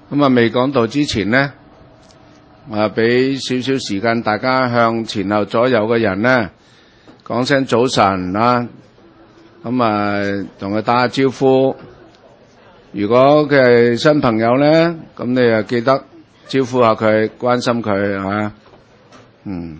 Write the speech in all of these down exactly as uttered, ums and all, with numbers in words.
咁啊，未講到之前呢，啊，俾少少時間大家向前後左右嘅人呢講聲早晨啊，咁啊，同佢打下招呼。如果佢係新朋友呢，咁你啊記得招呼下佢，關心佢啊。嗯。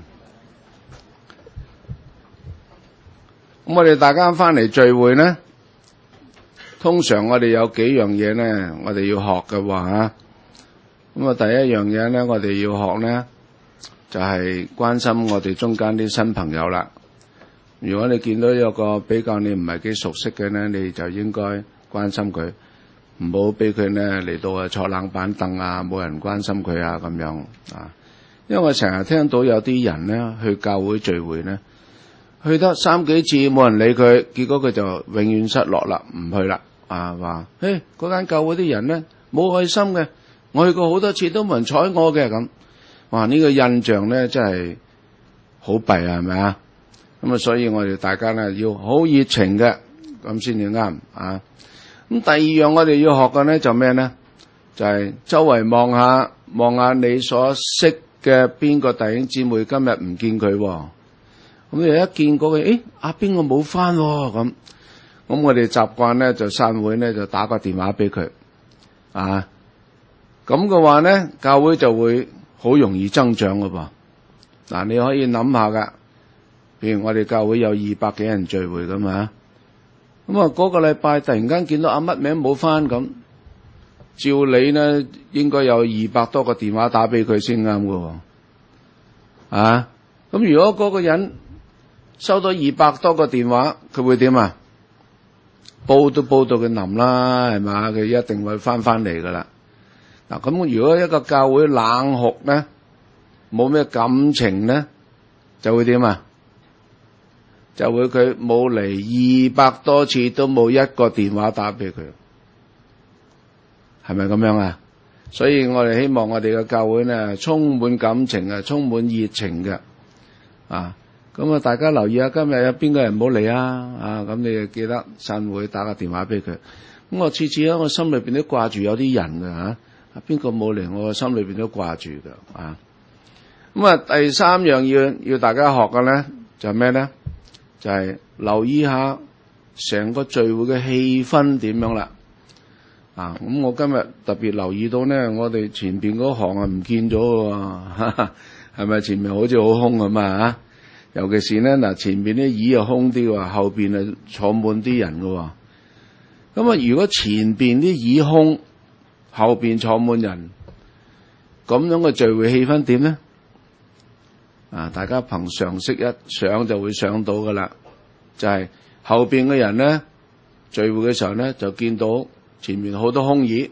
咁我哋大家翻嚟聚會呢，通常我哋有幾樣嘢呢，我哋要學嘅話嚇。咁啊，第一樣嘢呢，我哋要學呢，就係關心我哋中間啲新朋友啦。如果你見到有個比較你唔係幾熟悉嘅呢，你就應該關心佢，唔好俾佢呢嚟到啊坐冷板凳啊，冇人關心佢啊咁樣啊。因為我成日聽到有啲人呢去教會聚會呢，去得三幾次冇人理佢，結果佢就永遠失落啦，唔去啦啊！話誒嗰間教會啲人呢冇愛心嘅，我去過好多次都冇人睬我嘅咁。哇！呢個印象呢真係好弊啊，係咪啊？咁啊，所以我哋大家呢要好熱情嘅，咁先至啱啊！咁第二樣我哋要學嘅呢就咩呢？就係周圍望下望下你所識嘅邊個弟兄姊妹今日唔見佢喎。咁你一見過佢，誒阿邊個冇返喎咁，咁我哋習慣咧就散會咧就打個電話俾佢，啊，咁嘅話咧教會就會好容易增長㗎噃。嗱，你可以諗下噶，譬如我哋教會有二百幾人聚會噶嘛，咁啊嗰個禮拜突然間見到阿乜名冇返咁，照理咧應該有二百多個電話打俾佢先啱㗎喎，啊，咁如果嗰個人收到二百多個電話，佢會點啊？煲都煲到佢腍啦，係嘛？佢一定會翻翻嚟噶啦。嗱，咁如果一個教會冷酷咧，冇咩感情咧，就會點啊？就會佢冇嚟二百多次都冇一個電話打俾佢，係咪咁樣啊？所以我哋希望我哋嘅教會咧，充滿感情啊，充滿熱情嘅啊。咁啊，大家留意下，今日有邊個人唔好嚟啊？啊，咁你就記得散會打個電話俾佢。咁我次次喺我心裏邊都掛住有啲人㗎嚇，邊個冇嚟，我心裏邊都掛住㗎啊。咁啊，第三樣要要大家學嘅咧，就係咩咧？就係、是、留意下成個聚會嘅氣氛點樣啦。啊，咁我今日特別留意到咧，我哋前邊嗰行啊唔見咗喎，係咪前面好似好空咁啊？尤其是咧嗱，前面啲椅又空啲喎，後邊啊坐滿啲人㗎喎。咁啊，如果前邊啲椅空，後邊坐滿人，咁樣嘅聚會氣氛點咧？啊，大家憑常識一想就會想到㗎啦，就係、是、後邊嘅人咧聚會嘅時候咧，就見到前面好多空椅，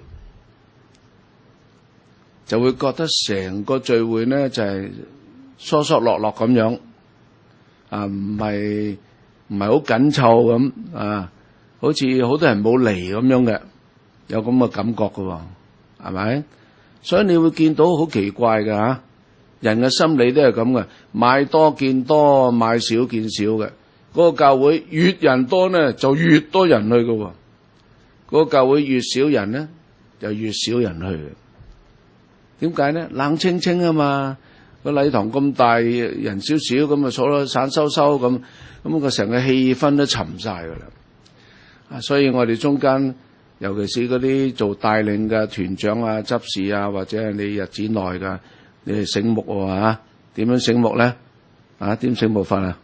就會覺得成個聚會咧就係、是、疏疏落落咁樣。啊，唔係唔係好緊湊咁啊，好似好多人冇嚟咁樣嘅，有咁嘅感覺㗎，係咪？所以你會見到好奇怪嘅吓，人嘅心理都係咁嘅，買多見多，買少見少嘅。嗰個教會越人多呢，就越多人去嘅；嗰個教會越少人呢，就越少人去嘅。點解呢？冷清清啊嘛。個禮堂咁大，人少少咁啊，坐得散收收咁，咁個成個氣氛都沉晒噶啦。啊，所以我哋中間，尤其是嗰啲做帶領嘅團長啊、執事啊，或者係你日子內噶，你哋醒目喎嚇？點樣醒目咧？啊，點醒目法啊？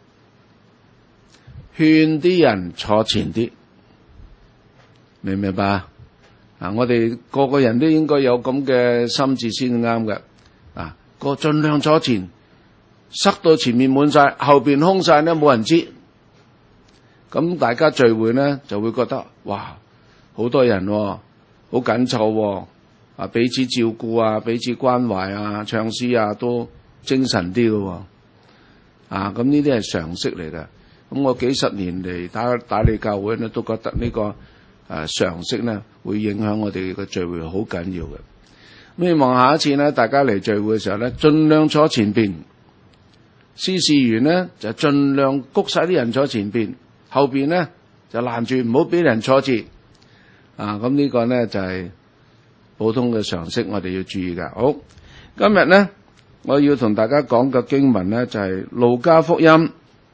勸啲人坐前啲，明唔明白啊？啊，我哋個個人都應該有咁嘅心智先啱嘅。啊，個盡量坐前，塞到前面滿晒，後邊空晒咧，冇人知。咁大家聚會咧就會覺得哇，好多人喎，好緊湊喎，啊彼此照顧啊，彼此關懷啊，唱詩啊都精神啲嘅喎。啊，咁呢啲係常識嚟嘅。咁我幾十年嚟打打理教會咧，都覺得呢、這個誒、呃、常識咧會影響我哋嘅聚會好緊要嘅。希望下一次咧，大家嚟聚會嘅時候咧，盡量坐前邊。司事員咧就盡量谷晒啲人坐前邊，後邊咧就攔住唔好俾人坐住。啊，咁呢個咧就係、是、 普通嘅常識，我哋要注意㗎。好，今日咧我要同大家講嘅經文咧就係路加福音，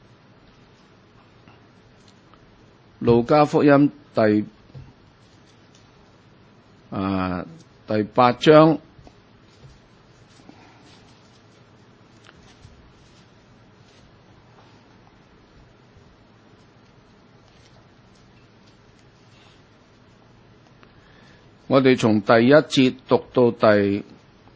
路加福音第啊第八章。我哋從第一節讀到第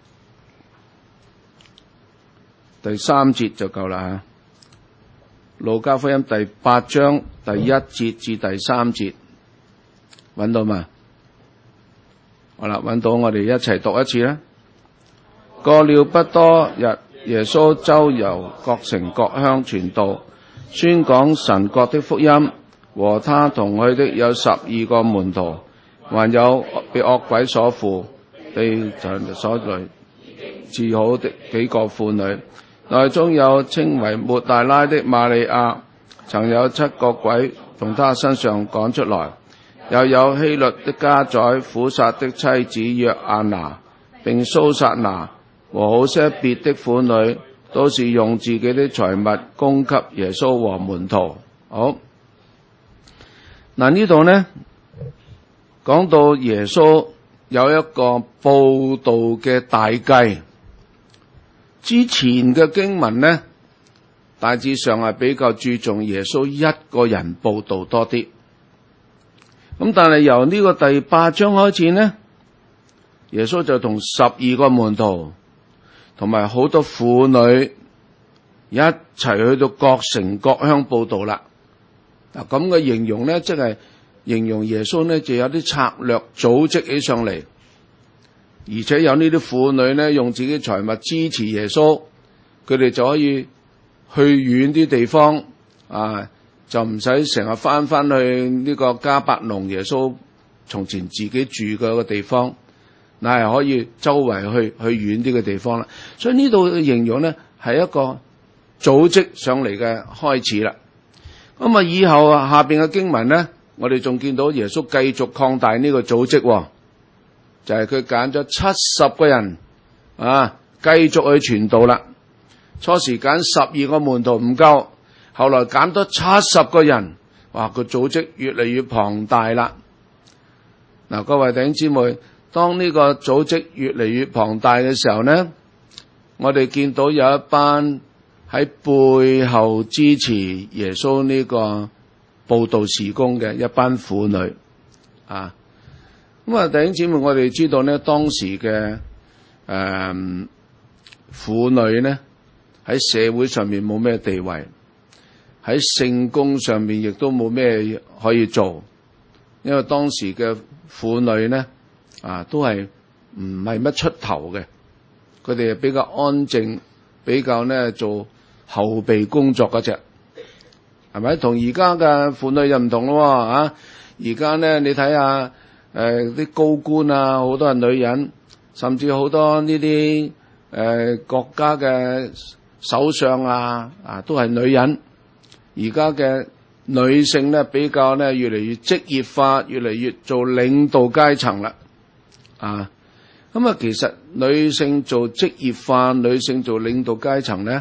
第三節就夠啦吓。路加福音第八章第一節至第三節，揾到嘛？好啦，揾到，我哋一齊讀一次啦。過了不多日，耶穌周遊各城各鄉傳道，宣講神國的福音。和他同去的有十二個門徒。還有被惡鬼所附、被場所累治好的幾個婦女，內中有稱為抹大拉的瑪利亞，曾有七個鬼從她身上趕出來；又有希律的家宰苦撒的妻子約亞拿，並蘇撒拿和好些別的婦女，都是用自己的財物供給耶穌和門徒。好，嗱呢度呢？講到耶穌有一個佈道嘅大計，之前嘅經文呢，大致上係比較注重耶穌一個人佈道多啲。咁但係由呢個第八章開始呢，耶穌就同十二個門徒同埋好多婦女一齊去到各城各鄉佈道啦。嗱咁嘅形容呢，即係形容耶穌呢就有啲策略組織起上嚟，而且有呢啲婦女呢用自己財物支持耶穌，佢哋就可以去遠啲地方啊，就唔使成日翻翻去呢個迦百農耶穌從前自己住嘅個地方，乃係可以周圍去去遠啲嘅地方啦。所以呢度嘅形容呢係一個組織上嚟嘅開始啦。咁啊以後啊下邊嘅經文呢，我哋仲見到耶穌繼續擴大呢個組織，就係佢揀咗七十個人啊，繼續去傳道啦。初時揀十二個門徒唔夠，後來揀多七十個人，哇！個組織越嚟越龐大啦。嗱，各位弟兄姊妹，當呢個組織越嚟越龐大嘅時候呢，我哋見到有一班喺背後支持耶穌呢個佈道事工嘅一班婦女啊，咁啊弟兄姊妹，我哋知道呢，當時嘅誒婦女呢喺社會上面冇咩地位，喺聖工上面亦都冇咩可以做，因為當時嘅婦女呢啊都係唔係乜出頭嘅，佢哋係比較安靜，比較呢做後備工作嗰隻。係咪同而家嘅婦女又唔同咯？啊，而家咧你睇下誒啲高官啊，好多係女人，甚至好多呢啲誒國家嘅首相啊，啊都係女人。而家嘅女性咧比較咧越嚟越職業化，越嚟越做領導階層啦。啊，咁啊其實女性做職業化，女性做領導階層咧，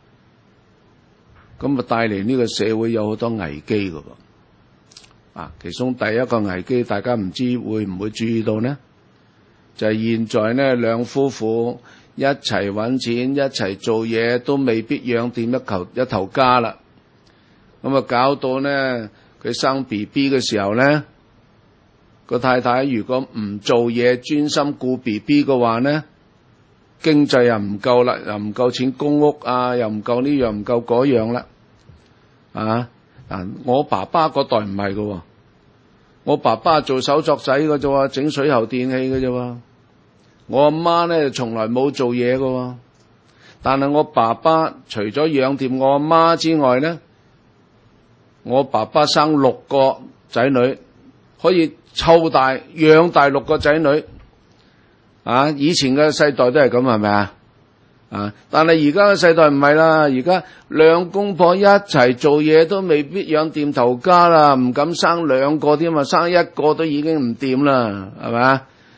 咁啊，帶嚟呢個社會有好多危機噶噃，啊，其中第一個危機，大家唔知會唔會注意到呢？就係、是、現在呢兩夫婦一齊搵錢，一齊做嘢，都未必養掂一頭一頭家啦。咁啊，搞到呢佢生 B B 嘅時候呢，個太太如果唔做嘢，專心顧 B B 嘅話呢，經濟又唔夠啦，又唔夠錢供屋啊，又唔夠呢樣唔夠嗰樣啦，啊！嗱，我爸爸嗰代唔係噶，我爸爸做手作仔嘅啫，整水喉電器嘅啫。我阿媽咧從來冇做嘢噶，但係我爸爸除咗養掂我阿媽之外咧，我爸爸生六個仔女，可以湊大養大六個仔女。啊！以前嘅世代都係咁，係咪啊？啊！但係而家嘅世代唔係啦，而家兩公婆一齊做嘢都未必養掂頭家啦，唔敢生兩個添啊，生一個都已經唔掂啦，係咪啊？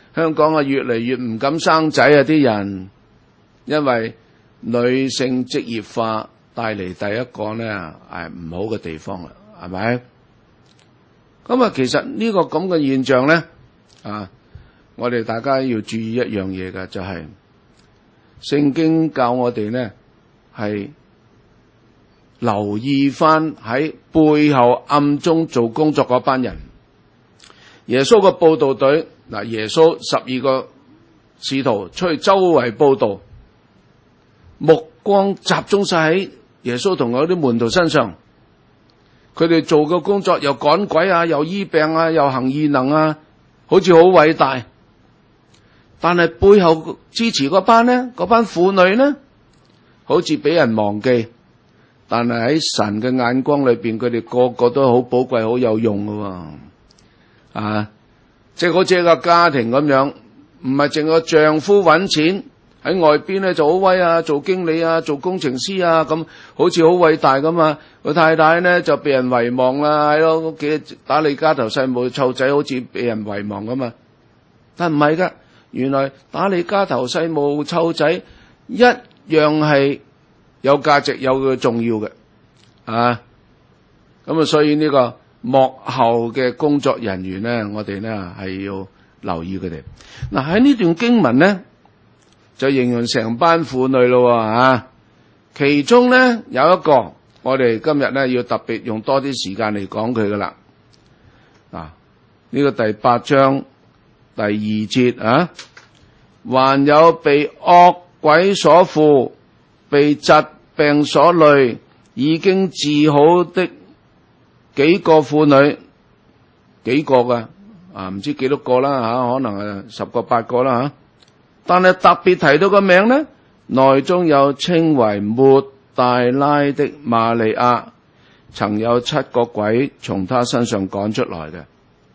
香港啊越嚟越唔敢生仔啊啲人，因為女性職業化帶嚟第一個咧係唔好嘅地方啦，係咪？咁啊，其實呢個咁嘅現象咧，啊，我哋大家要注意一樣嘢嘅，就係聖經教我哋咧係留意翻喺背後暗中做工作嗰班人。耶穌個佈道隊嗱，耶穌十二個使徒出去周圍佈道，目光集中晒喺耶穌同嗰啲門徒身上。佢哋做嘅工作又趕鬼啊，又醫病啊，又行異能啊，好似好偉大。但係背後支持嗰班呢，嗰班婦女呢，好似俾人忘記。但係喺神嘅眼光裏邊，佢哋個個都好寶貴、好有用㗎喎。啊，即係好似一個家庭咁樣，唔係淨個丈夫揾錢喺外邊咧就好威啊，做經理啊，做工程師啊，咁好似好偉大咁嘛。個太太咧就被人遺忘啦，喺屋企打理家頭細務湊仔，好似被人遺忘咁嘛。但唔係噶，原來打理家頭細務湊仔一樣係有價值、有個重要嘅啊。咁啊，所以呢個幕後嘅工作人員咧，我哋咧係要留意佢哋。嗱，喺呢段經文咧，就形容成班婦女咯啊。其中咧有一個，我哋今日咧要特別用多啲時間嚟講佢噶啦。嗱，呢個第八章第二節啊，還有被惡鬼所附、被疾病所累、已經治好的幾個婦女，幾個噶啊，唔知幾多個啦吓，可能係十個八個啦吓。但係特別提到個名咧，內中有稱為抹大拉的瑪利亞，曾有七個鬼從他身上趕出來嘅。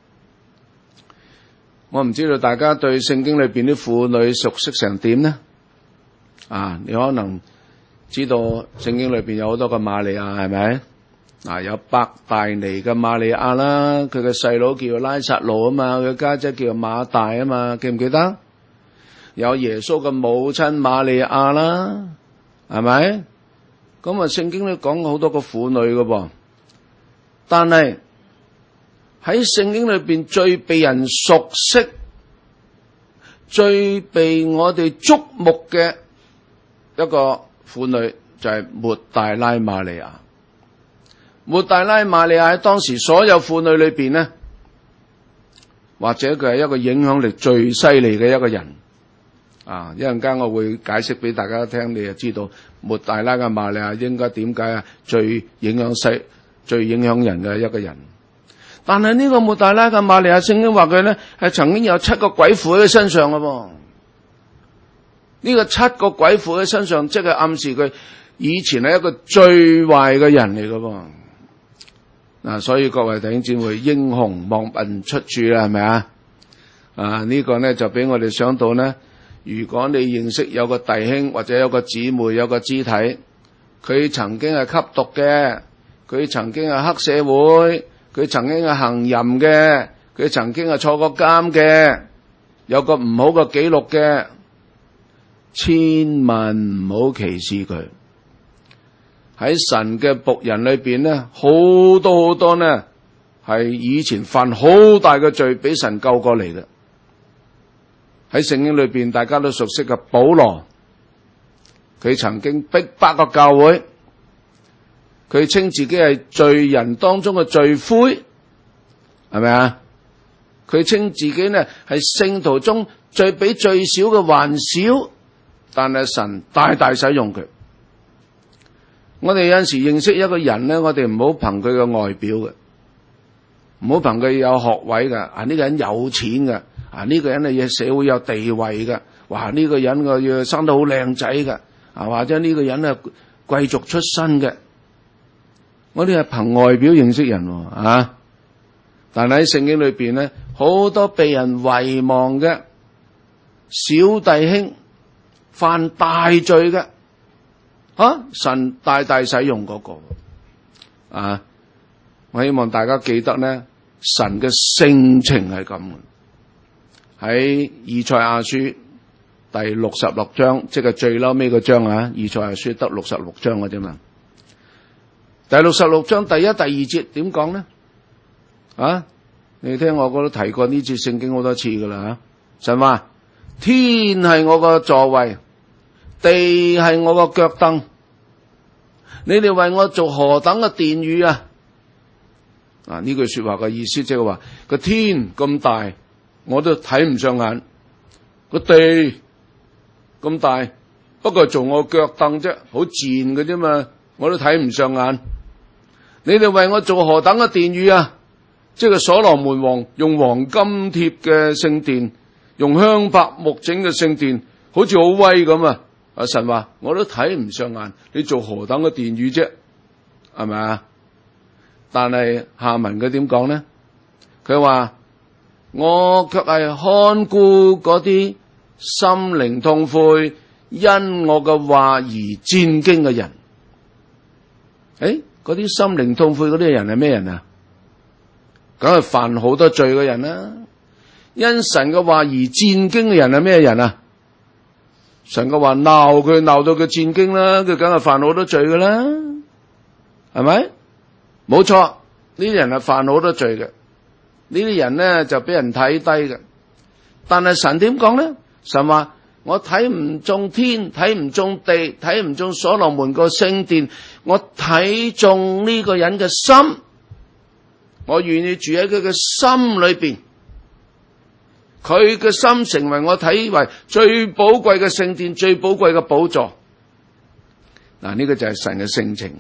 我唔知道大家對聖經裏邊啲婦女熟悉成點呢？啊，你可能知道聖經裏邊有好多個瑪利亞，係咪？啊，有伯大尼嘅瑪利亞啦，佢嘅細佬叫拉撒路啊嘛，佢家姐叫馬大啊嘛，記唔記得？有耶穌嘅母親瑪利亞啦，係咪？咁啊，聖經都講好多個婦女嘅噃，但係喺聖經裏邊最被人熟悉、最被我哋矚目嘅一個婦女就係抹大拉瑪利亞。抹大拉瑪利亞喺當時所有婦女裏邊呢，或者佢係一個影響力最犀利嘅一個人。啊！一陣間我會解釋俾大家聽，你就知道抹大拉嘅瑪利亞應該點解啊最影響世、最影響人嘅一個人。但係呢個抹大拉嘅瑪利亞，聖經話佢咧係曾經有七個鬼附喺佢身上嘅噃。呢個七個鬼附喺身上，即係暗示佢以前係一個最壞嘅人嚟嘅噃。嗱，所以各位弟兄姊妹，英雄莫問出處啦，係咪啊？啊，呢個咧就俾我哋想到咧。如果你認識有個弟兄或者有個姊妹有個肢體，佢曾經係吸毒嘅，佢曾經係黑社會，佢曾經係行淫嘅，佢曾經係坐過監嘅，有個唔好嘅記錄嘅，千萬唔好歧視佢。喺神嘅僕人裏邊咧，好多好多呢係以前犯好大嘅罪，俾神救過嚟嘅。喺聖經裏邊，大家都熟悉嘅保羅，佢曾經逼迫個教會，佢稱自己係罪人當中嘅罪魁，係咪啊？佢稱自己呢係聖徒中最比最少嘅還少，但係神大大使用佢。我哋有陣時認識一個人呢，我哋唔好憑佢嘅外表嘅，唔好憑佢有學位嘅，啊呢個人有錢嘅。啊！呢、這個人係社會有地位嘅，哇！呢、這個人個要生得好靚仔嘅，啊或者呢個人係貴族出身嘅，我哋係憑外表認識人啊。但係喺聖經裏邊咧，好多被人遺忘嘅小弟兄犯大罪嘅，啊神大大使用嗰、那個啊！我希望大家記得咧，神嘅性情係咁嘅。 喺以賽亞書第六十六章，即係最嬲尾個章啊！以賽亞書得六十六章嘅啫嘛。第六十六章第一、第二節點講呢？啊，你聽我都提過呢節聖經好多次噶啦吓。神話天係我個座位，地係我個腳凳，你哋為我做何等嘅殿宇啊！啊，呢句說話嘅意思即係話個天咁大，我都睇唔上眼；個地咁大，不過做我腳凳啫，好賤嘅啫嘛，我都睇唔上眼。你哋為我做何等嘅殿宇啊？即係所羅門王用黃金貼嘅聖殿，用香柏木整嘅聖殿，好似好威咁啊！阿神話我都睇唔上眼，你做何等嘅殿宇啫？係咪啊？但係下文佢點講呢？佢話我卻係看顧嗰啲心靈痛悔，因我嘅話而戰驚嘅人。誒，嗰啲心靈痛悔嗰啲人係咩人啊？梗係犯好多罪嘅人啦。因神嘅話而戰驚嘅人係咩人啊？神嘅話鬧佢鬧到佢戰驚啦，佢梗係犯好多罪㗎啦，係咪？冇錯，呢啲人係犯好多罪嘅，呢啲人咧就俾人睇低嘅。但係神點講咧？神話我睇唔中天，睇唔中地，睇唔中所羅門個聖殿，我睇中呢個人嘅心，我願意住喺佢嘅心裏邊，佢嘅心成為我睇為最寶貴嘅聖殿，最寶貴嘅寶座。嗱，呢個就係神嘅性情。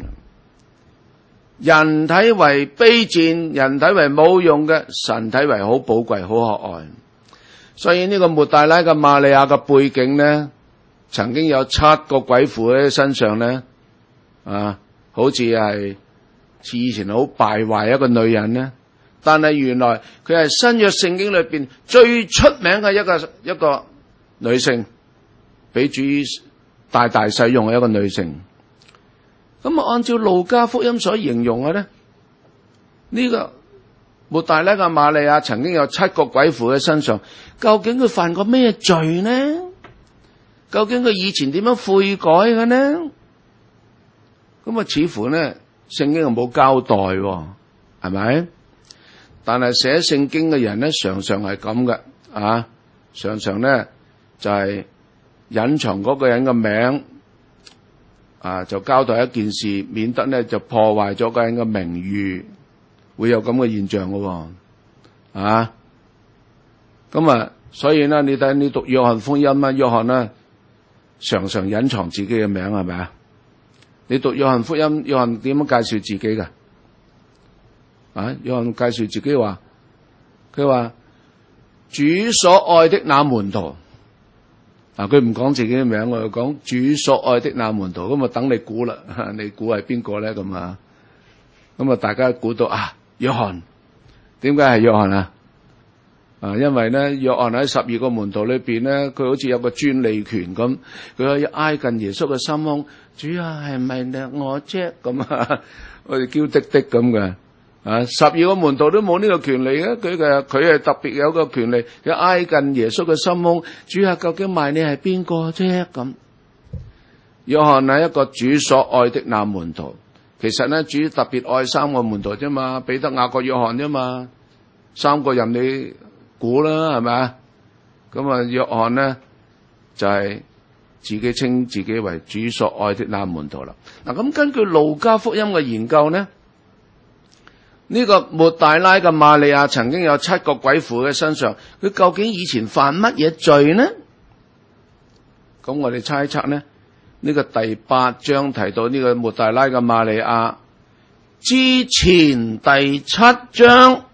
人睇為卑賤，人睇為冇用嘅，神睇為好寶貴、好可愛。所以呢個抹大拉嘅瑪利亞嘅背景呢，曾經有七個鬼附喺身上呢，啊，好似係似以前好敗壞一個女人呢。但係原來佢係新約聖經裏邊最出名嘅一個一個女性，俾主大大使用嘅一個女性。咁啊，按照路加福音所形容嘅咧，呢個抹大拉嘅瑪利亞曾經有七個鬼附喺身上，究竟佢犯過咩罪呢？究竟佢以前點樣悔改嘅呢？咁啊，似乎呢聖經又冇交代，係咪？但係寫聖經嘅人咧，常常係咁嘅，啊，常常咧就係隱藏嗰個人嘅名。啊，就交代一件事，免得咧就破壞咗個人嘅名譽，會有咁嘅現象嘅喎，啊，咁啊，所以咧，你睇你讀約翰福音啊，約翰咧常常隱藏自己嘅名，係咪啊？你讀約翰福音，約翰點樣介紹自己㗎？啊，約翰介紹自己話，佢話主所愛的那門徒。嗱，佢唔講自己嘅名，我又講主所愛的那門徒，咁啊等你估啦，你估係邊個咧？咁啊，咁啊大家估到啊，約翰，點解係約翰啊？啊，因為咧，約翰喺十二個門徒裏邊咧，佢好似有個專利權咁，佢可以挨近耶穌嘅心胸，主啊，係咪咧我啫？咁啊，我哋嬌滴滴咁嘅。啊！十二個門徒都冇呢個權利嘅，佢嘅佢係特別有個權利，佢挨近耶穌嘅心胸。主啊，究竟賣你係邊個啫？咁約翰係一個主所愛的那門徒，其實咧主特別愛三個門徒啫嘛，彼得、雅各、約翰啫嘛，三個人你估啦，係咪啊？咁啊，約翰咧就係、是、自己稱自己為主所愛的那門徒啦。嗱，咁根據路加福音嘅研究咧。呢個抹大拉嘅瑪利亞曾經有七個鬼附喺身上，佢究竟以前犯乜嘢罪呢？咁我哋猜測呢，呢個第八章提到呢個抹大拉嘅瑪利亞之前第七章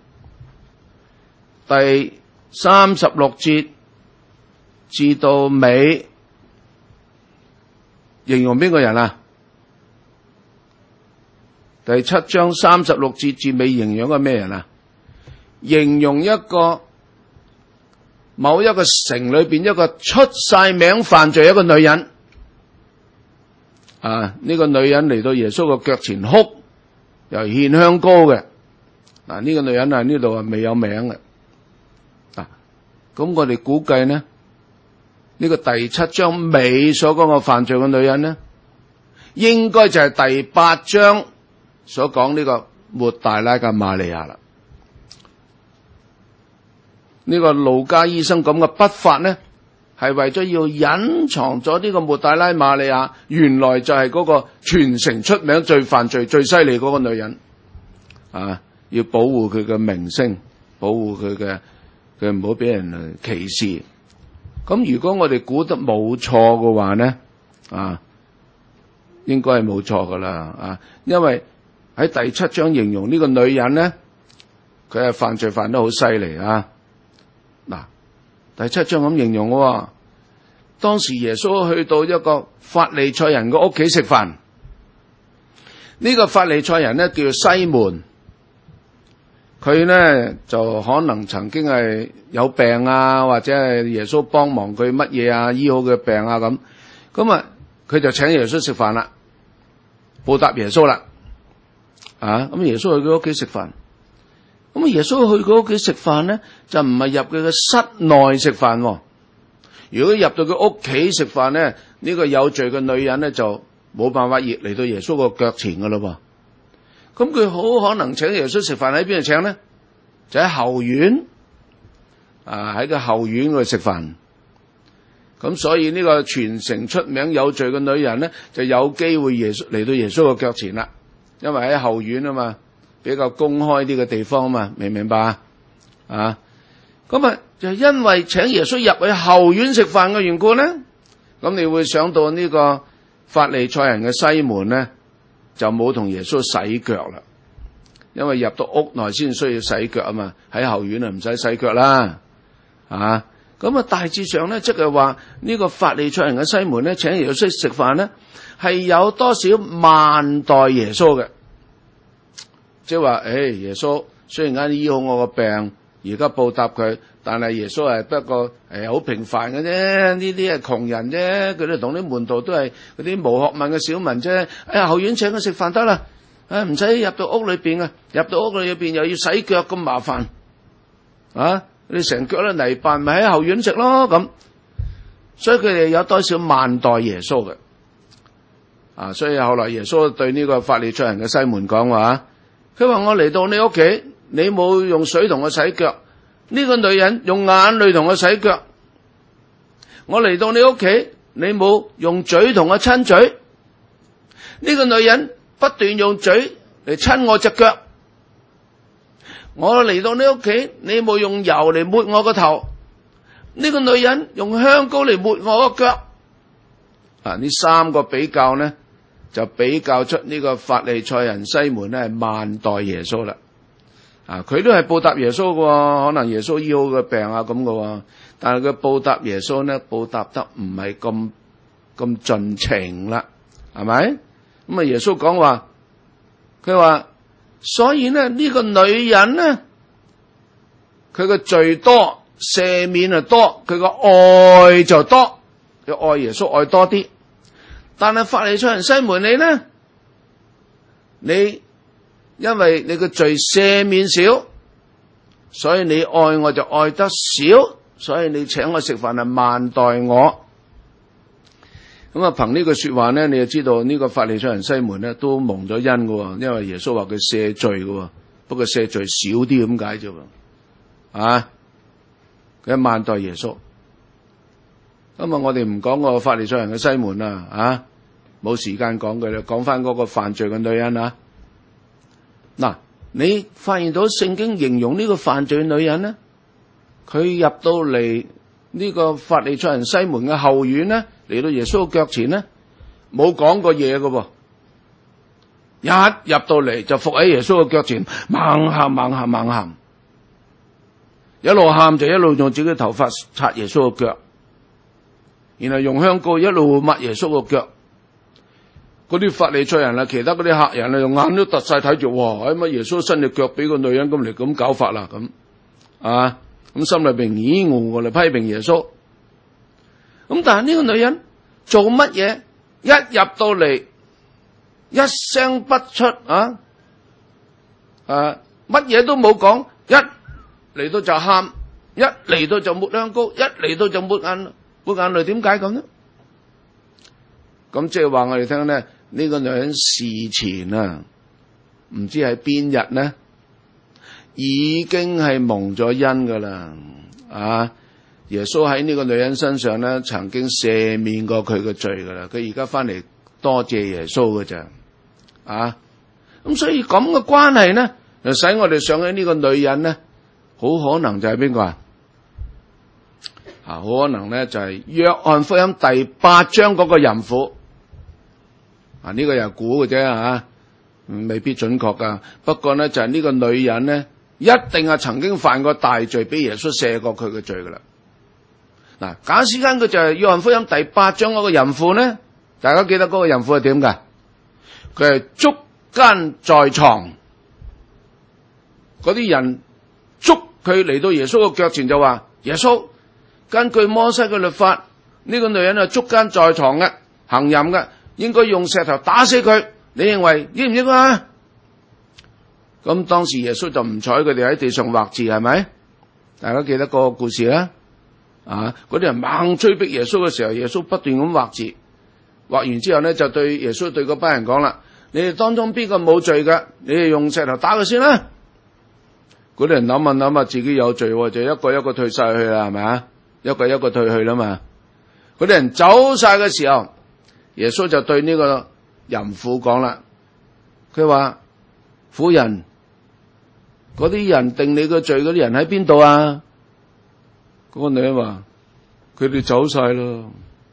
第三十六節至到尾，形容邊個人啊？第七章三十六節至尾形容個咩人啊？形容一個某一個城裏邊一個出晒名犯罪一個女人啊！呢、這個女人嚟到耶穌嘅腳前哭，又獻香膏嘅。嗱、啊，呢、這個女人啊呢度啊未有名嘅。啊， 咁我哋估計呢，呢、這個第七章尾所講嘅犯罪嘅女人呢，應該就係第八章所講呢個抹大拉嘅瑪利亞啦。呢、這個路加醫生咁嘅筆法呢，係為咗要隱藏咗呢個抹大拉瑪利亞，原來就係嗰個全城出名最犯罪最犀利嗰個女人啊！要保護佢嘅名聲，保護佢嘅佢唔好俾人歧視。咁如果我哋估得冇錯嘅話呢，啊，應該係冇錯噶啦啊！因為喺第七章形容呢個女人呢，佢係犯罪犯得好犀利啊！嗱，第七章咁形容喎，當時耶穌去到一個法利賽人嘅屋企食飯，呢個法利賽人呢叫做西門，佢呢就可能曾經係有病啊，或者係耶穌幫忙佢乜嘢啊，醫好佢病啊咁，咁啊佢就請耶穌食飯啦，報答耶穌啦，啊咁耶穌去佢屋企食飯。咁耶穌去佢屋企食飯咧，就唔係入佢嘅室內食飯。如果入到佢屋企食飯咧，呢個有罪嘅女人咧就冇辦法熱嚟到耶穌個腳前噶咯噃。咁佢好可能請耶穌食飯喺邊度請咧？就喺後院，啊喺個後院嗰度食飯。咁所以呢個全城出名有罪嘅女人咧，就有機會耶穌嚟到耶穌個腳前啦，因為喺後院啊嘛。比較公開啲嘅地方啊嘛，明唔明白啊？啊，咁啊就因為請耶穌入去後院食飯嘅緣故咧，咁你會想到呢個法利賽人嘅西門咧，就冇同耶穌洗腳啦，因為入到屋內先需要洗腳啊嘛，喺後院啊唔使洗腳啦，啊，咁啊大致上咧，即係話呢個法利賽人嘅西門咧，請耶穌食飯咧，係有多少慢待耶穌嘅。即係話，誒，耶穌雖然啱醫好我個病，而家報答佢，但係耶穌係不過誒好平凡嘅啫，呢啲係窮人啫，佢哋同啲門徒都係嗰啲無學問嘅小民啫。哎呀，後院請佢食飯得啦，誒唔使入到屋裏邊啊，入到屋裏邊又要洗腳咁麻煩，啊，你成腳都泥扮，咪喺後院食咯咁。所以佢哋有多少慢待耶穌嘅，啊，所以後來耶穌對呢個法利賽人嘅西門講話。佢話我嚟到你屋企，你冇用水同我洗腳，呢個女人用眼淚同我洗腳。我嚟到你屋企，你冇用嘴同我親嘴，呢個女人不斷用嘴嚟親我隻腳。我嚟到你屋企，你冇用油嚟抹我個頭，呢個女人用香膏嚟抹我個腳。啊，呢三個比較呢，就比較出呢個法利賽人西門咧係慢待耶穌啦，啊，佢都係報答耶穌嘅，可能耶穌醫好嘅病啊咁嘅，但係佢報答耶穌咧，報答得唔係咁咁盡情啦，係咪？咁啊，耶穌講話，佢話，所以咧呢個女人咧，佢嘅罪多，赦免啊多，佢個愛就多，佢愛耶穌愛多啲。但係法利賽人西門你呢？你因為你個罪赦免少，所以你愛我就愛得少，所以你請我食飯係慢待我。咁啊，憑呢句說話咧，你就知道呢個法利賽人西門咧都蒙咗恩嘅，因為耶穌話佢赦罪嘅，不過赦罪少啲咁解啫。啊，佢慢待耶穌。咁啊，我哋唔講個法利賽人嘅西門啦，啊。冇時間講佢啦，講翻嗰個犯罪嘅女人啊！嗱，你發現到聖經形容呢個犯罪女人呢，佢入到嚟呢個法利賽人西門嘅後院呢，嚟到耶穌嘅腳前呢，冇講過嘢㗎喎，一入到嚟就伏喺耶穌嘅腳前，猛喊猛喊猛喊，一路喊就一路用自己嘅頭髮擦耶穌嘅腳，然後用香膏一路抹耶穌嘅腳。嗰啲法利賽人啊，其他嗰啲客人啊，用眼都突晒睇住，哇！乜耶穌伸隻腳俾個女人咁嚟咁搞法啦，咁啊，咁心裏邊咦嗚我嚟批評耶穌。咁但係呢個女人做乜嘢？一入到嚟，一聲不出啊，啊，乜嘢都冇講，一嚟到就喊， 一嚟到就抹香膏，一嚟到就抹眼抹眼淚，點解咁呢？咁即係話我哋聽咧，呢個女人事前啊，唔知係邊日呢，已經係蒙咗恩噶啦，啊！耶穌喺呢個女人身上咧，曾經赦免過佢嘅罪噶啦，佢而家翻嚟多謝耶穌噶咋，啊！咁所以咁嘅關係呢，就使我哋想起呢個女人呢，好可能就係邊個啊？啊，好可能咧就係約翰福音第八章嗰個淫婦。啊，呢個又估嘅啫吓，未必準確噶。不過呢，就係呢個女人呢，一定係曾經犯過大罪，俾耶穌赦過佢嘅罪噶啦。嗱，假使間佢就係約翰福音第八章嗰個淫婦呢，大家記得嗰個淫婦係點噶？佢係捉姦在床，嗰啲人捉佢嚟到耶穌嘅腳前就話：耶穌，根據摩西嘅律法，呢個女人係捉姦在床嘅，行淫嘅，應該用石頭打死佢。你認為應唔應該啊？咁當時耶穌就唔睬佢哋喺地上畫字，係咪？大家記得個故事啦。啊！嗰啲人猛追逼耶穌嘅時候，耶穌不斷咁畫字，畫完之後咧，就對耶穌對嗰班人講啦：你哋當中邊個冇罪嘅，你哋用石頭打佢先啦。嗰啲人諗下諗下，自己有罪，就一個一個退晒去啦，係咪啊？一個一個退去啦嘛。嗰啲人走晒嘅時候，耶穌就對呢個淫婦講啦，佢話：婦人，嗰啲人定你個罪嗰啲人喺邊度啊？嗰個女人話：佢哋走晒咯。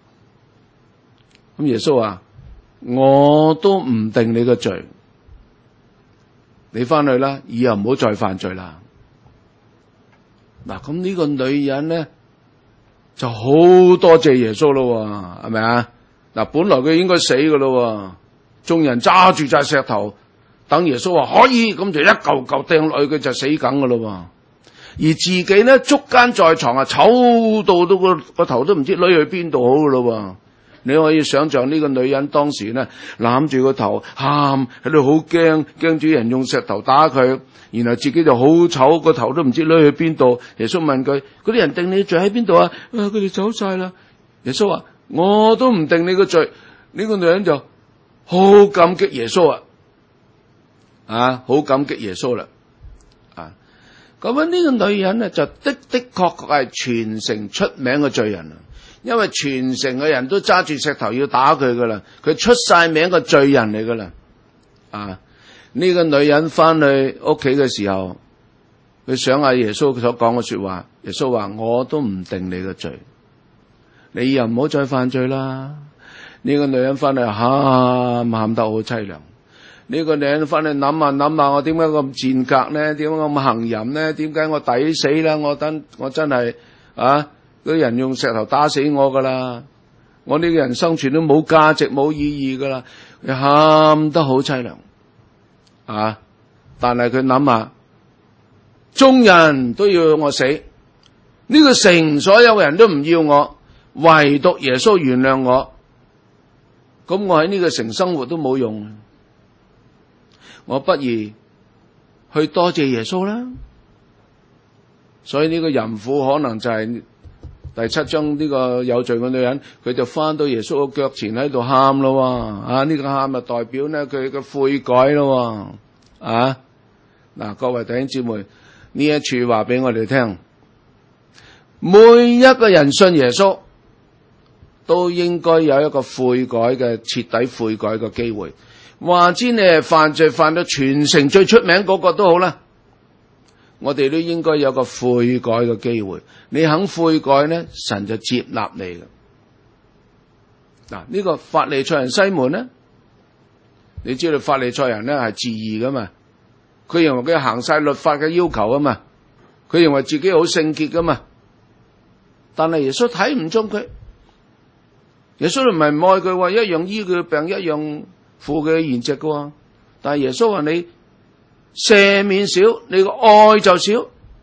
咁耶穌話：我都唔定你個罪，你翻去啦，以後唔好再犯罪啦。嗱，咁呢個女人咧就好多謝耶穌咯，係咪啊？嗱，本來佢應該死噶咯，眾人揸住紮石頭，等耶穌話可以，咁就一嚿嚿掟落去，佢就死梗噶咯。而自己咧捉姦在床啊，醜到都個個頭都唔知攆去邊度好噶咯。你可以想象呢個女人當時咧攬住個頭喊，喺度好驚，驚住人用石頭打佢，然後自己就好醜，個頭都唔知攆去邊度。耶穌問佢：嗰啲人定你罪喺邊度啊？啊，佢哋走晒啦。耶穌話：我都唔定你個罪。呢個女人就好感激耶穌啊，啊，好感激耶穌啦。咁樣呢個女人呢，就的的確確係全城出名嘅罪人啊！因為全城嘅人都揸住石頭要打佢噶啦，佢出晒名嘅罪人嚟噶啦。啊！呢個女人翻去屋企嘅時候，佢想下耶穌所講嘅說話。耶穌話：我都唔定你嘅罪，你又唔好再犯罪啦。呢個女人翻去喊喊得好淒涼。呢個女人翻去諗下諗下，我點解咁賤格呢？點解咁行淫呢？點解我抵死啦？我真我真係啊！嗰啲人用石頭打死我噶啦！我呢個人生存都冇價值冇意義噶啦！佢喊得好淒涼啊！但係佢諗下，眾人都要我死，呢個城所有嘅人都唔要我，唯獨耶穌原諒我，咁我喺呢個城生活都冇用。我不如去多謝耶穌啦。所以呢個淫婦可能就係第七章呢個有罪嘅女人，佢就翻到耶穌嘅腳前喺度喊咯。啊，呢個喊就代表咧佢嘅悔改咯。啊，嗱，各位弟兄姊妹，呢一處話俾我哋聽，每一個人信耶穌都應該有一個悔改嘅徹底悔改嘅機會。話知你係犯罪犯到全城最出名嗰個都好啦，我哋都應該有個悔改嘅機會。你肯悔改呢，神就接納你嘅。嗱，呢個法利賽人西門呢，你知道法利賽人呢係自義噶嘛，佢認為佢行晒律法嘅要求啊嘛，佢認為自己好聖潔噶嘛，但係耶穌睇唔中佢，耶穌唔係唔愛佢話，一樣醫佢病，一樣付佢嘅筵席嘅，但係耶穌話你赦免少，你個愛就少。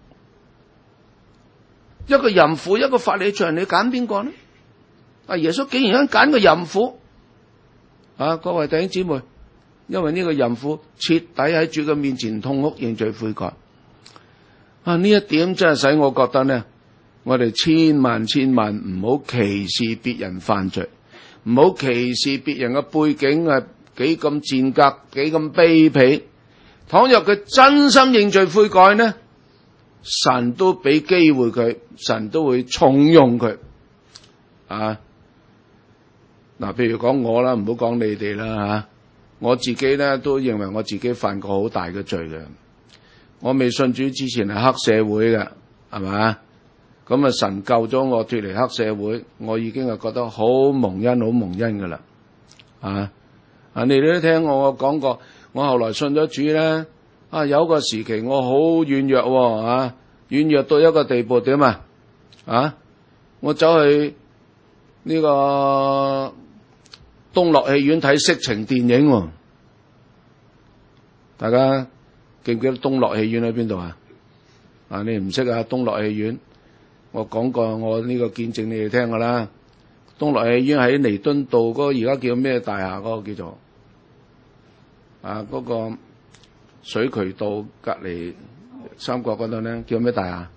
一個淫婦，一個法利賽人，你揀邊個呢？啊，耶穌竟然揀個淫婦啊！各位弟兄姊妹，因為呢個淫婦徹底喺主嘅面前痛哭認罪悔改。 啊，呢一點真係使我覺得呢，我哋千萬千萬唔好歧視別人犯罪，唔好歧視別人嘅背景係幾咁賤格，幾咁卑鄙。倘若佢真心認罪悔改呢，神都俾機會佢，神都會重用佢。啊，嗱，譬如講我啦，唔好講你哋啦吓，我自己咧都認為我自己犯過好大嘅罪嘅。我未信主之前係黑社會嘅，係咪？咁啊，神救咗我脫離黑社會，我已經係覺得好蒙恩，好蒙恩噶啦。啊，啊，你哋都聽我講過，我後來信咗主咧，啊，有個時期我好軟弱，啊，軟弱到一個地步點啊？啊，我走去呢個東樂戲院睇色情電影，啊，大家記唔記得東樂戲院喺邊度啊？啊，你唔識啊？東樂戲院，我講過我呢個見證你哋聽噶啦。東樂戲院喺彌敦道嗰個而家叫咩大廈？嗰個叫做啊嗰個水渠道隔籬三角嗰度咧，叫咩大廈？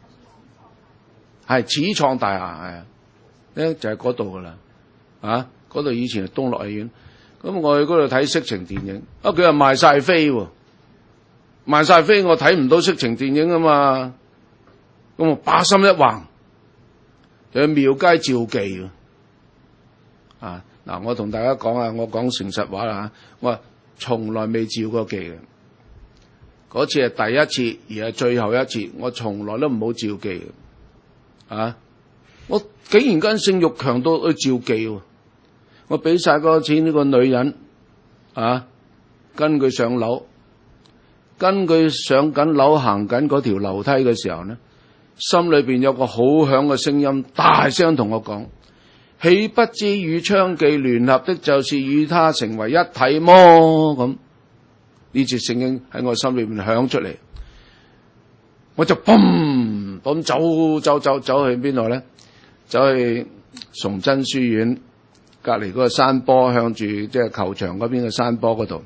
係始創大廈，係啊，咧就係嗰度噶啦。啊，嗰度以前係東樂戲院，咁我去嗰度睇色情電影，啊佢又賣晒飛喎。賣晒飛，我睇唔到色情電影啊嘛，咁我把心一橫，就去廟街召妓啊！嗱，我同大家講啊，我講誠實話啦，我話從來未召過妓嘅，嗰次係第一次，而係最後一次，我從來都唔好召妓嘅，啊！我竟然間性慾強到去召妓，我俾晒嗰個錢呢個女人，啊，跟佢上樓。跟佢上緊樓行緊嗰條樓梯嘅時候呢，心裏邊有個好響嘅聲音，大聲同我講：豈不知與娼妓聯合的，就是與他成為一體麼？咁呢節聖經喺我心裏邊響出嚟，我就嘣咁走走走走去邊度呢？走去崇真書院隔籬嗰個山坡，向住即係球場嗰邊嘅山坡嗰度。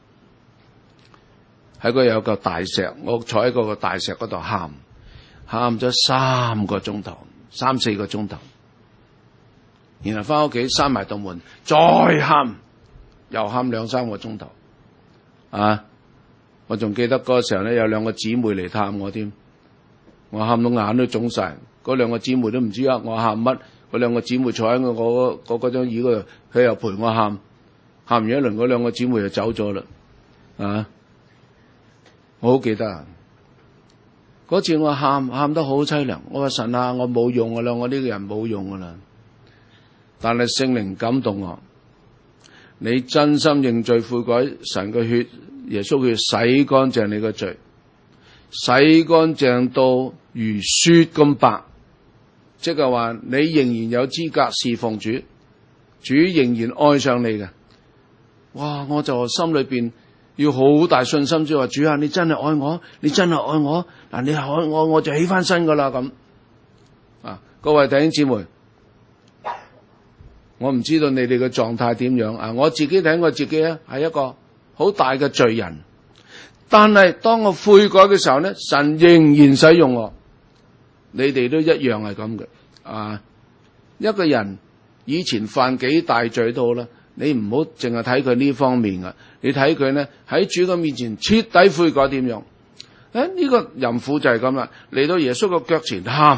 喺嗰有個大石，我坐喺嗰個大石嗰度喊，喊咗三個鐘頭，三四個鐘頭，然後翻屋企閂埋道門，再喊，又喊兩三個鐘頭，啊！我仲記得嗰個時候咧，有兩個姊妹嚟探我添，我喊到眼都腫晒，嗰兩個姊妹都唔知啊，我喊乜？嗰兩個姊妹坐喺我嗰嗰嗰張椅嗰度，佢又陪我喊，喊完一輪，嗰兩個姊妹就走咗啦，啊！我好記得啊！嗰次我喊喊得好淒涼，我話神啊，我冇用噶啦，我呢個人冇用噶啦。但係聖靈感動我，你真心認罪悔改，神嘅血，耶穌血洗乾淨你嘅罪，洗乾淨到如雪咁白，即係話你仍然有資格侍奉主，主仍然愛上你嘅。哇！我就心裏邊要好大信心，即係話主啊，你真係愛我，你真係愛我，嗱，你係愛我，我就起翻身噶啦咁。啊，各位弟兄姊妹，我唔知道你哋嘅狀態點樣啊！我自己睇我自己咧，係一個好大嘅罪人，但係當我悔改嘅時候咧，神仍然使用我。你哋都一樣係咁嘅啊！一個人以前犯幾大罪都好啦。你唔好淨係睇佢呢方面啊，你睇佢呢喺主嘅面前徹底悔改點樣？誒，呢個淫婦就係咁啦，嚟到耶穌嘅腳前喊。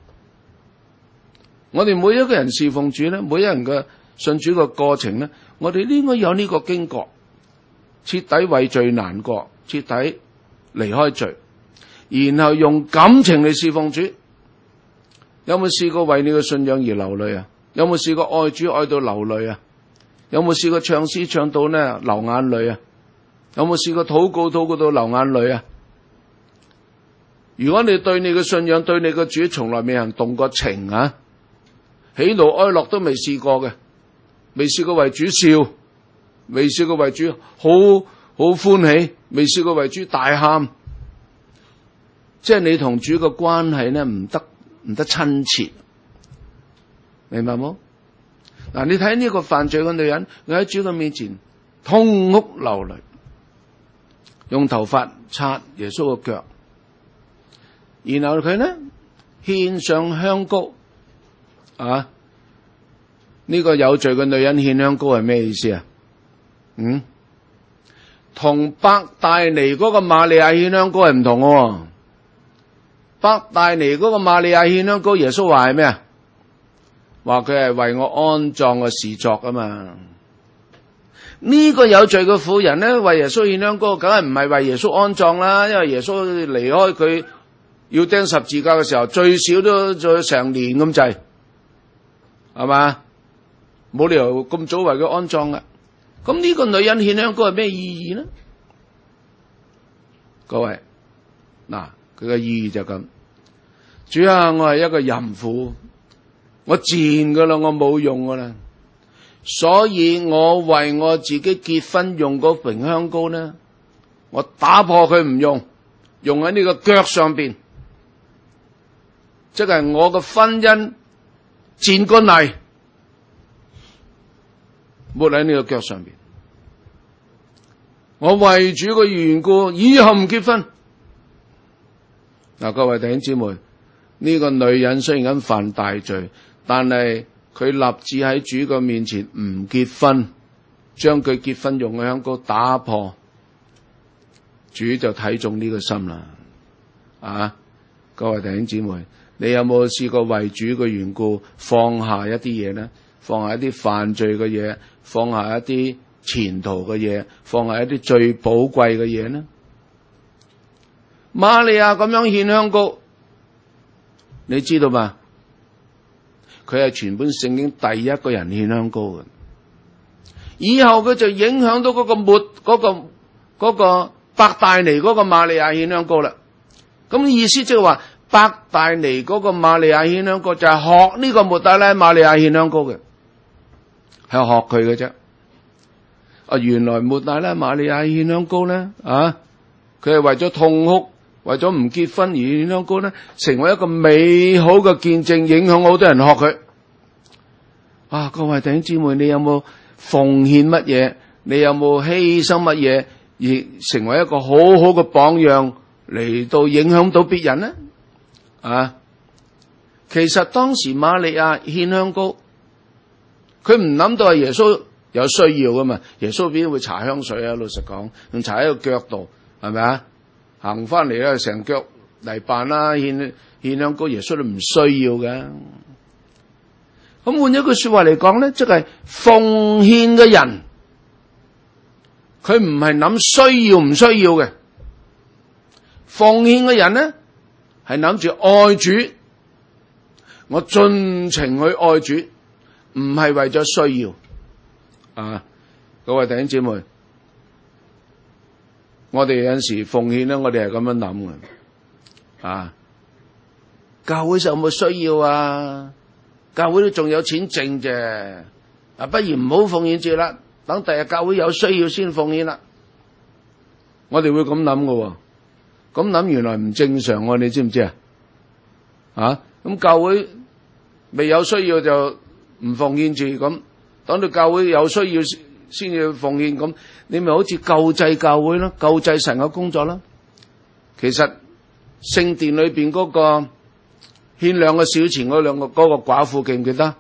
我哋每一個人侍奉主呢，每一人嘅信主嘅過程呢，我哋應該有呢個經過，徹底為罪難過，徹底離開罪，然後用感情嚟侍奉主。有冇試過為你嘅信仰而流淚啊？有冇試過愛主愛到流淚啊？有冇試過唱詩唱到呢流眼淚啊？有冇試過禱告禱告到流眼淚啊？如果你對你嘅信仰對你嘅主從來未行動過情啊，喜怒哀樂都未試過嘅，未試過為主笑，未試過為主好好歡喜，未試過為主大喊，即係你同主嘅關係呢唔得唔得親切，明白冇？嗱，你睇呢個犯罪嘅女人，佢喺主嘅面前痛哭流淚，用頭髮擦耶穌嘅腳， 然後佢呢獻上香膏啊。呢、這個有罪嘅女人獻香膏係咩意思啊？嗯，同伯大尼嗰個瑪利亞獻香膏係唔同嘅。伯大尼嗰個瑪利亞獻香膏，耶穌話係咩啊？話佢係為我安葬嘅事作啊嘛。呢、這個有罪嘅婦人呢，為耶穌獻香膏，梗係唔係為耶穌安葬啦，因為耶穌離開佢要釘十字架嘅時候，最少都做成年咁滯，係嘛？冇理由咁早為佢安葬噶。咁呢個女人獻香膏係咩意義呢？各位，嗱，佢嘅意義就咁。主啊，我係一個淫婦，我賤噶啦，我冇用噶啦，所以我為我自己結婚用嗰瓶香膏呢，我打破佢唔用，用喺呢個腳上邊，即係我嘅婚姻賤過泥，抹喺呢個腳上邊。我為主嘅緣故，以後唔結婚。嗱，各位弟兄姊妹，呢、這個女人雖然咁犯大罪，但係佢立志喺主嘅面前唔結婚，將佢結婚用嘅香膏打破，主就睇中呢個心啦。啊，各位弟兄姊妹，你有冇試過為主嘅緣故放下一啲嘢呢？放下一啲犯罪嘅嘢，放下一啲前途嘅嘢，放下一啲最寶貴嘅嘢呢？瑪利亞咁樣獻香膏，你知道嘛？佢係全本聖經第一個人獻香膏嘅，以後佢就影響到嗰個末嗰個嗰個伯大尼嗰個瑪利亞獻香膏啦。咁意思即係話，伯大尼嗰個瑪利亞獻香膏就係學呢個抹大拉瑪利亞獻香膏嘅，係學佢嘅啫。啊，原來抹大拉瑪利亞獻香膏咧，啊，佢係為咗痛哭，為咗唔結婚而獻香膏咧，成為一個美好嘅見證，影響好多人學佢。啊，各位弟兄姊妹，你有冇奉獻乜嘢？你有冇犧牲乜嘢，而成為一個好好嘅榜樣嚟到影響到別人呢？啊，其實當時瑪利亞獻香膏，佢唔諗到係耶穌有需要噶嘛？耶穌邊會搽香水啊？老實講，仲搽喺個腳度，係咪啊？行翻嚟咧，成腳嚟扮啦，獻獻香膏，耶穌都唔需要嘅。咁換一句說話嚟講咧，即係奉獻嘅人，佢唔係諗需要唔需要嘅。奉獻嘅人咧，係諗住愛主，我盡情去愛主，唔係為咗需要。啊，各位弟兄姊妹，我哋有陣時奉獻咧，我哋係咁樣諗嘅。啊，教會有冇需要啊？教會都仲有錢剩啫，啊，不如唔好奉獻住啦，等第日教會有需要先奉獻啦。我哋會咁諗嘅，咁諗原來唔正常喎，你知唔知啊？啊，咁教會未有需要就唔奉獻住，咁等到教會有需要先要奉獻，咁你咪好似救濟教會咯，救濟神嘅工作啦。其實聖殿裏邊嗰個獻兩個小錢嗰兩個嗰個寡婦記唔記得？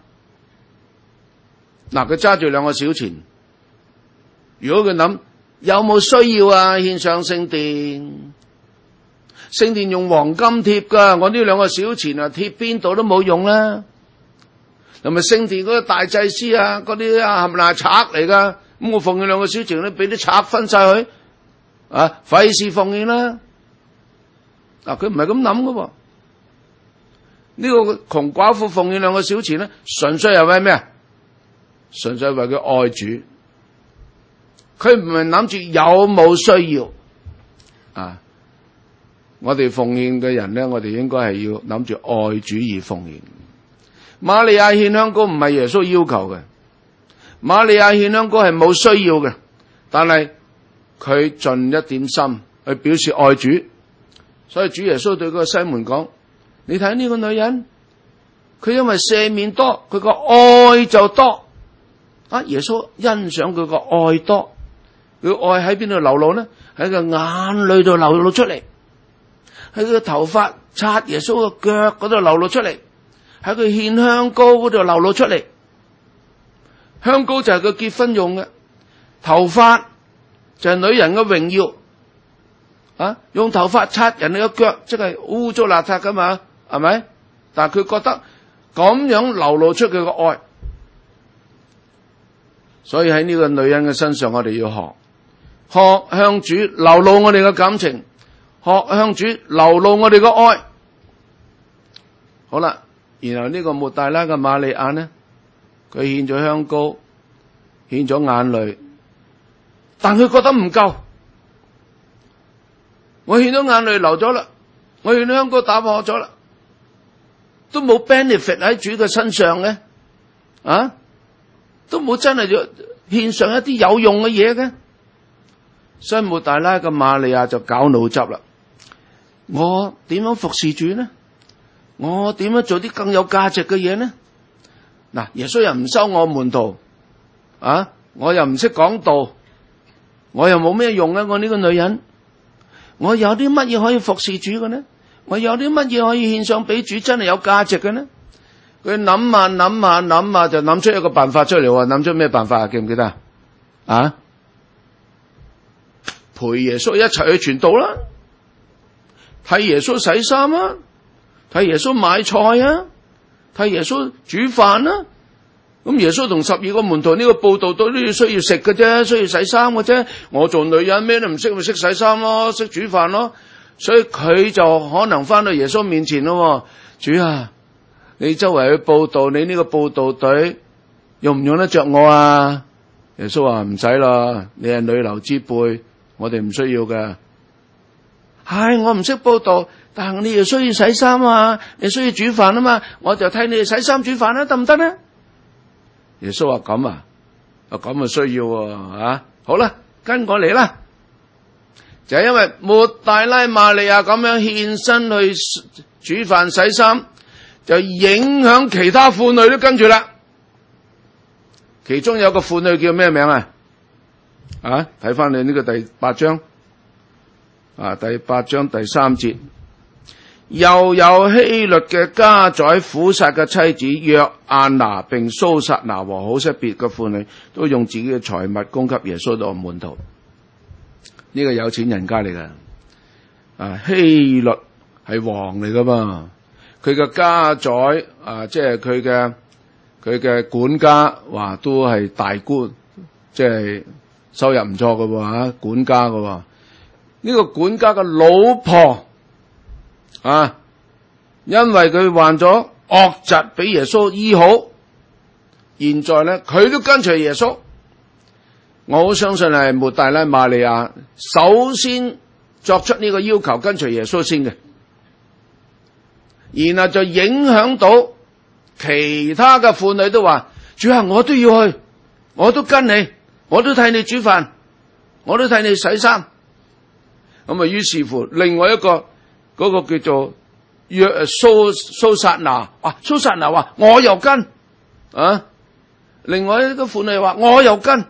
嗱，佢揸住兩個小錢，如果佢諗有冇需要啊，獻上聖殿，聖殿用黃金貼噶，我呢兩個小錢啊貼邊度都冇用啦。同埋聖殿嗰個大祭司啊，嗰啲啊係咪賊嚟噶？咁我奉獻兩個小錢咧，俾啲賊分晒去，啊，費事奉獻啦。嗱，佢唔係咁諗噶。呢個窮寡婦奉獻兩個小錢咧，純粹係為咩啊？純粹係為佢愛主，佢唔係諗住有冇需要啊！我哋奉獻嘅人咧，我哋應該係要諗住愛主而奉獻。瑪利亞獻香膏唔係耶穌要求嘅，瑪利亞獻香膏係冇需要嘅，但係佢盡一點心去表示愛主，所以主耶穌對嗰個西門講。你睇呢個女人，佢因為赦免多，佢個愛就多。啊，耶穌欣賞佢個愛多，佢愛喺邊度流露呢？喺個眼淚度流露出嚟。 喺佢嘅頭髮擦耶穌嘅腳嗰度流露出嚟，喺佢獻香膏嗰度流露出嚟。香膏就係佢結婚用嘅，頭髮就係女人嘅榮耀。啊，用頭髮擦人哋嘅腳，即係污糟邋遢噶嘛，係咪？但係佢覺得咁樣流露出佢嘅愛，所以喺呢個女人嘅身上，我哋要學，學向主流露我哋嘅感情，學向主流露我哋嘅愛。好啦，然後呢個抹大拉嘅瑪利亞呢，佢獻咗香膏，獻咗眼淚，但佢覺得唔夠。我獻咗眼淚流咗啦，我獻咗香膏打破咗啦，都冇 benefit 喺主嘅身上嘅，啊，都冇真係要獻上一啲有用嘅嘢嘅。所以抹大拉嘅瑪利亞就搞腦汁啦。我點樣服侍主呢？我點樣做啲更有價值嘅嘢呢？嗱，耶穌又唔收我門徒，啊，我又唔識講道，我又冇咩用啊！我呢個女人。我有啲乜嘢可以服侍主嘅呢？我有啲乜嘢可以獻上俾主真係有價值嘅呢？佢諗下諗下諗下就諗出一個辦法出嚟喎。諗出咩辦法啊？記唔記得啊？陪耶穌一齊去傳道啦，替耶穌洗衫啊，替耶穌買菜啊，替耶穌煮飯啊。咁耶穌同十二個門徒呢個佈道都都要需要食嘅啫，需要洗衫嘅啫。我做女人咩都唔識，咪識洗衫咯，識煮飯咯。所以佢就可能翻到耶穌面前咯。主啊，你周圍去佈道，你呢個佈道隊用唔用得着我啊？耶穌話唔使啦，你係女流之輩，我哋唔需要嘅。係我唔識佈道，但係你又需要洗衫啊，你需要煮飯啊嘛，我就替你哋洗衫煮飯啦，得唔得呢？耶穌話咁啊，啊咁啊需要啊，啊好啦，跟我嚟啦，就係因為抹大拉瑪利亞咁樣獻身去煮飯洗衫，就影響其他婦女都跟住啦。其中有個婦女叫咩名啊？啊，睇翻你呢個第八章，啊第八章第三節。又有希律嘅家宰苦撒嘅妻子約亞拿，並蘇撒拿和好些別嘅婦女，都用自己嘅財物供給耶穌嘅門徒。呢、這個有錢人家嚟嘅，啊希律係王嚟噶嘛，佢嘅家宰啊，即係佢嘅佢嘅管家，話都係大官，即係收入唔錯嘅喎，管家嘅喎。呢、這個管家嘅老婆。啊！因為佢患咗惡疾，俾耶穌醫好，現在咧佢都跟隨耶穌。我好相信係抹大拉瑪利亞首先作出呢個要求，跟隨耶穌先嘅，然後就影響到其他嘅婦女都話：主啊，我都要去，我都跟你，我都替你煮飯，我都替你洗衫。咁啊，於是乎另外一個。嗰個叫做約蘇蘇撒拿，啊蘇撒拿話我又跟，啊另外一個婦女話我又跟，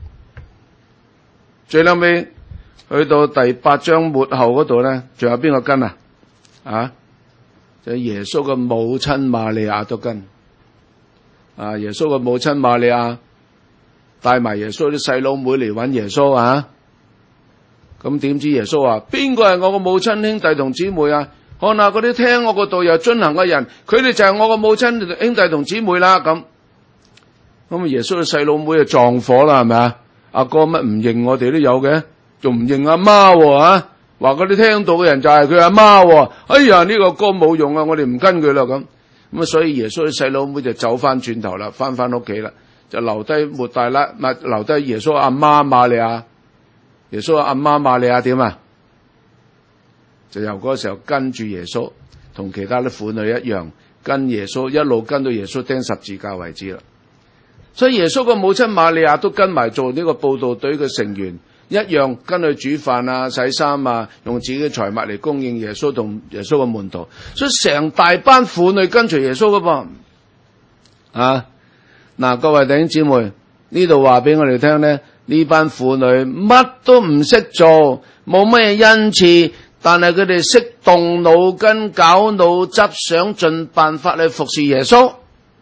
最後尾去到第八章末後嗰度咧，仲有邊個跟啊？啊就係耶穌嘅母親瑪利亞都跟，啊耶穌嘅母親瑪利亞帶埋耶穌啲細佬妹嚟搵耶穌啊！咁點知耶穌話邊個係我個母親兄弟同姊妹啊？看下嗰啲聽我個道又遵行嘅人，佢哋就係我個母親兄弟同姊妹啦。咁咁耶穌嘅細佬妹就撞火啦，係咪啊？阿哥乜唔認我哋都有嘅，仲唔認阿媽啊？話嗰啲聽到嘅人就係佢阿媽。哎呀，呢個歌冇用啊，我哋唔跟佢啦。咁咁啊，所以耶穌嘅細佬妹就走翻轉頭啦，翻翻屋企啦，就留低抹大拉，咪留低耶穌阿媽瑪利亞。耶穌阿媽瑪利亞點啊？就由嗰個時候跟住耶穌，同其他啲婦女一樣，跟耶穌一路跟到耶穌釘十字架為止啦。所以耶穌個母親瑪利亞都跟埋做呢個佈道隊嘅成員，一樣跟佢煮飯啊、洗衫啊，用自己嘅財物嚟供應耶穌同耶穌嘅門徒。所以成大班婦女跟隨耶穌噶噃。啊，嗱，各位弟兄姊妹，呢度話俾我哋聽咧。呢班婦女乜都唔識做，冇乜嘢恩賜， 但係佢哋識動腦筋、搞腦汁，想盡辦法去服侍耶穌。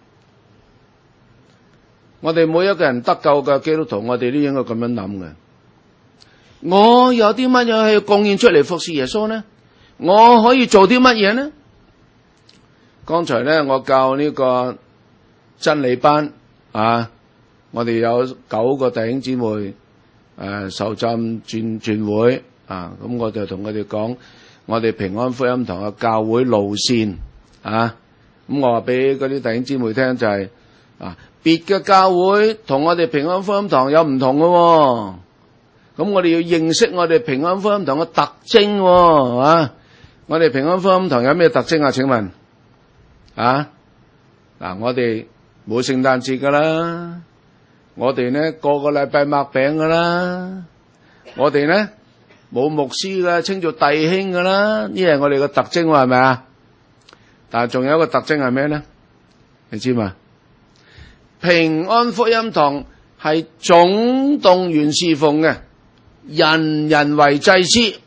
我哋每一個人得救嘅基督徒，我哋都應該咁樣諗嘅。我有啲乜嘢去貢獻出嚟服侍耶穌呢？我可以做啲乜嘢呢？剛才咧，我教呢個真理班啊，我哋有九個弟兄姊妹誒、啊、受浸轉轉會啊，咁我就同佢哋講，我哋平安福音堂嘅教會路線啊，咁我話俾嗰啲弟兄姊妹聽就係、是、啊，別嘅教會同我哋平安福音堂有唔同嘅、哦，咁我哋要認識我哋平安福音堂嘅特徵、哦，啊，我哋平安福音堂有咩特徵啊？請問？啊！嗱，我哋冇聖誕節噶啦，我哋呢個個禮拜擘餅噶啦，我哋呢冇牧師噶，稱做弟兄噶啦，呢係我哋嘅特徵，係咪啊？但係仲有一個特徵係咩呢？你知嘛？平安福音堂係總動員侍奉嘅，人人為祭司。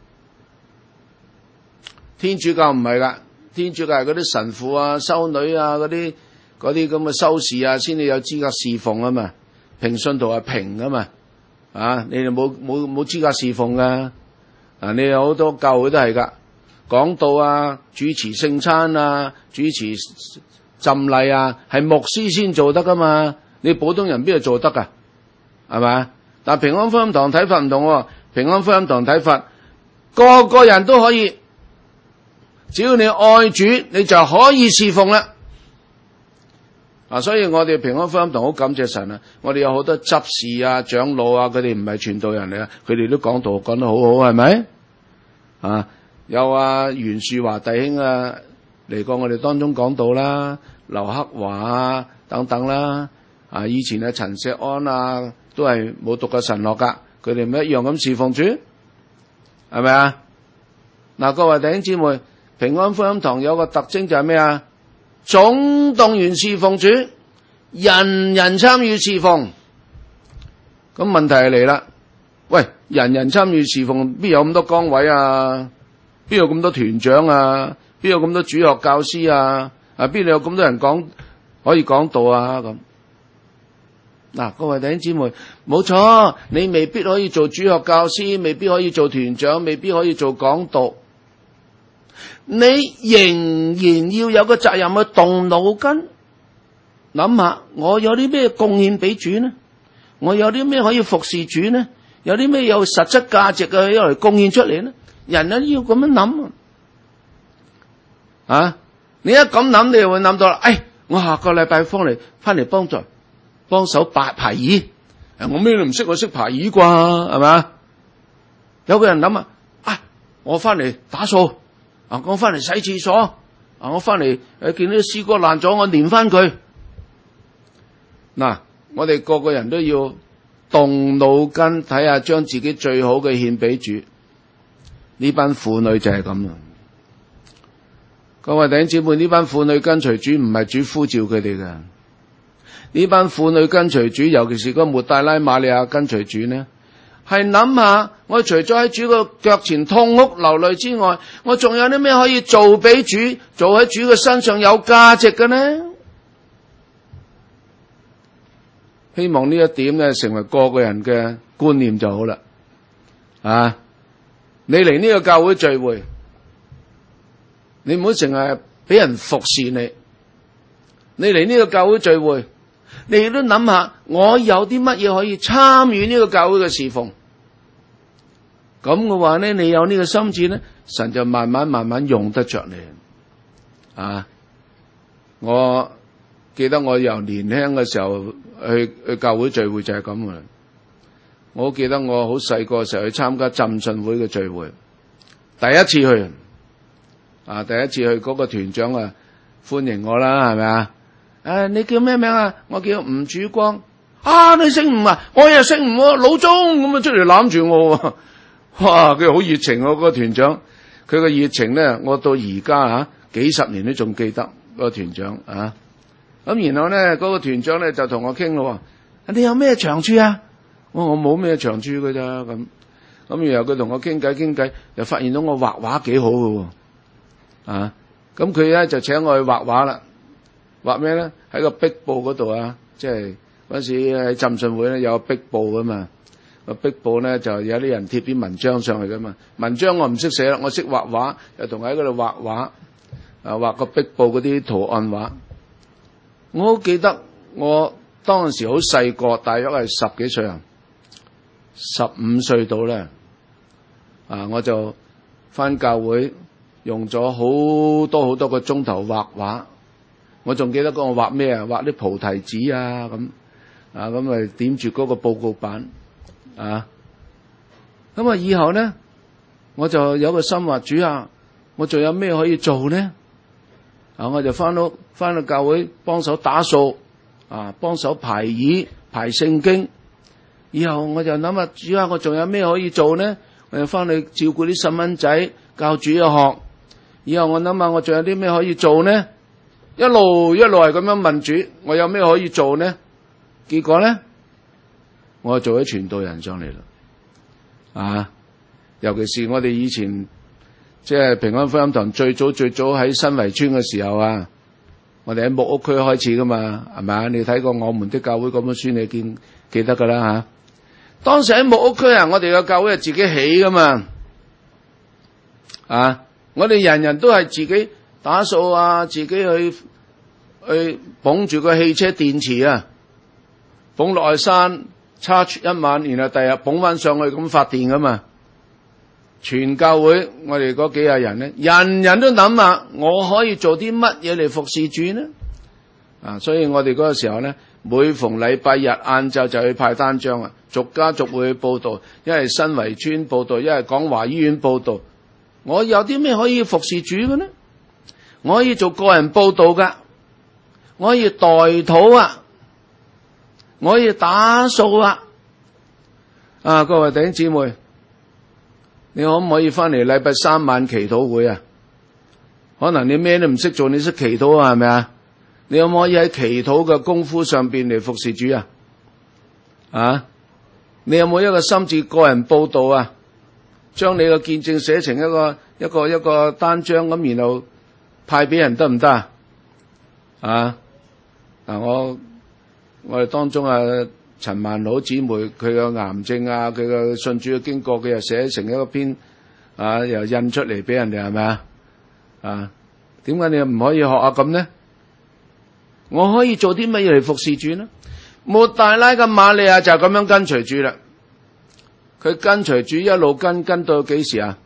天主教唔係噶。天主教係嗰啲神父啊、修女啊、嗰啲嗰啲咁嘅修士啊，先至有資格侍奉啊嘛。平信徒係平啊嘛，啊，你哋冇冇冇資格侍奉噶。啊，你有好多教會都係噶，講道啊、主持聖餐啊、主持浸禮啊，係牧師先做得噶嘛。你普通人邊度做得噶？係咪？但平安福音堂睇法唔同、啊，平安福音堂睇法，個個人都可以。只要你愛主，你就可以侍奉啦。啊，所以我哋平安福音堂好感謝神啊！我哋有好多執事啊、長老啊，佢哋唔係傳道人嚟啊，佢哋都講道講得好好，係咪？啊，有啊袁樹華弟兄啊嚟過我哋當中講道啦，劉克華啊等等啦。啊，以前啊陳錫安啊都係冇讀過神學噶，佢哋咪一樣咁侍奉主，係咪啊？嗱，各位弟兄姊妹。平安福音堂有個特徵就係咩啊？總動員侍奉主，人人參與侍奉。咁問題係嚟啦，喂，人人參與侍奉，邊有咁多崗位啊？邊有咁多團長啊？邊有咁多主學教師啊？啊，邊度有咁多人講可以講道啊？咁嗱，各位弟兄姊妹，冇錯，你未必可以做主學教師，未必可以做團長，未必可以做講道。你仍然要有個責任去動腦筋，諗下我有啲咩貢獻俾主呢？我有啲咩可以服侍主呢？有啲咩有實質價值嘅要嚟貢獻出嚟呢？人人要咁樣諗啊！你一咁諗，你就會諗到啦。誒，我下個禮拜翻嚟翻嚟幫助幫手排排椅，誒，我咩都唔識，我識排椅啩，係咪？有個人諗啊，啊，我翻嚟打掃。啊！我翻嚟洗廁所，啊！我翻嚟誒，見到啲詩歌爛咗，我連翻佢。嗱，我哋個個人都要動腦筋，睇下將自己最好嘅獻俾主。呢班婦女就係咁啦。各位弟兄姊妹，呢班婦女跟隨主唔係主呼召佢哋嘅。呢班婦女跟隨主，尤其是個抹大拉瑪利亞跟隨主呢，係諗下，我除咗喺主個腳前痛哭流淚之外，我仲有啲咩可以做俾主，做喺主嘅身上有價值嘅呢？希望呢一點咧，成為個個人嘅觀念就好啦。啊，你嚟呢個教會聚會，你唔好淨係俾人服侍你。你嚟呢個教會聚會，你亦都諗下，我有啲乜嘢可以參與呢個教會嘅侍奉。咁嘅話咧，你有呢個心志咧，神就慢慢慢慢用得着你。啊，我記得我由年輕嘅時候去去教會聚會就係咁嘅。我記得我好細個嘅時候去參加浸信會嘅聚會，第一次去，啊，第一次去嗰個團長啊歡迎我啦，係咪啊？誒，你叫咩名啊？我叫吳主光。啊，你姓吳啊？我又姓吳，老鍾咁啊出嚟攬住我。哇！佢好熱情啊，嗰個團長，佢個熱情咧，我到而家吓幾十年都仲記得嗰個團長啊。咁然後咧，嗰個團長咧就同我傾咯。你有咩長處啊？我我冇咩長處㗎咋咁。 咁然後佢同我傾偈傾偈，又發現到我畫畫幾好嘅喎，啊！咁佢咧就請我去畫畫啦。畫咩咧？喺個壁布嗰度啊，即係嗰陣時喺浸信會咧有個壁布噶嘛。個壁布咧就有啲人貼啲文章上去噶嘛。文章我唔識寫啦，我識畫畫，又同喺嗰度畫畫，啊畫個壁布嗰啲圖案畫。我好記得我當時好細個，大約係十幾歲啊，十五歲到咧，啊我就返教會用咗好多好多個鐘頭畫畫。我仲記得嗰個畫咩啊？畫啲菩提子啊咁，啊咁咪點住嗰個報告板啊。咁啊以後咧，我就有個心話，主啊，我仲有咩可以做呢？啊，我就翻屋翻到教會幫手打掃，啊幫手排椅排聖經。以後我就諗下，主啊，我仲有咩可以做呢？我就翻去照顧啲細蚊仔，教主日學。以後我諗下，我仲有啲咩可以做呢？一路一路係咁樣問主，我有咩可以做呢？結果咧，我就做咗傳道人上嚟啦。啊，尤其是我哋以前即係平安福音堂最早最早喺新圍村嘅時候啊，我哋喺木屋區開始噶嘛，係咪啊？你睇過我們的教會嗰本書，你見記得噶啦吓。當時喺木屋區啊，我哋嘅教會係自己起噶嘛，啊，我哋人人都係自己打掃啊，自己去去捧住個汽車電池啊，捧落去山 charge 一晚，然後第日捧翻上去咁發電噶嘛。全教會我哋嗰幾廿人咧，人人都諗下我可以做啲乜嘢嚟服侍主呢？啊，所以我哋嗰個時候咧，每逢禮拜日晏晝就去派單張啊，逐家逐戶去報道，一係新圍村報道，一係廣華醫院報道。我有啲咩可以服侍主嘅呢？我可以做個人報道噶，我可以代禱啊，我可以打掃啊。啊，各位弟兄姊妹，你可唔可以翻嚟禮拜三晚祈禱會啊？可能你咩都唔識做，你識祈禱啊，係咪啊？你可唔可以喺祈禱嘅功夫上邊嚟服侍主啊？啊，你有冇一個心志個人報道啊？將你嘅見證寫成一個一個一個單張咁，然後派俾人得唔得啊？啊，嗱，我我哋當中啊，陳萬老姊妹佢嘅癌症啊，佢嘅信主嘅經過，佢又寫成一個篇啊，又印出嚟俾人哋，係咪啊？啊，點解你又唔可以學下咁呢？我可以做啲乜嘢嚟服侍主呢？抹大拉嘅瑪利亞就咁樣跟隨主啦。佢跟隨主一路跟跟到幾時啊？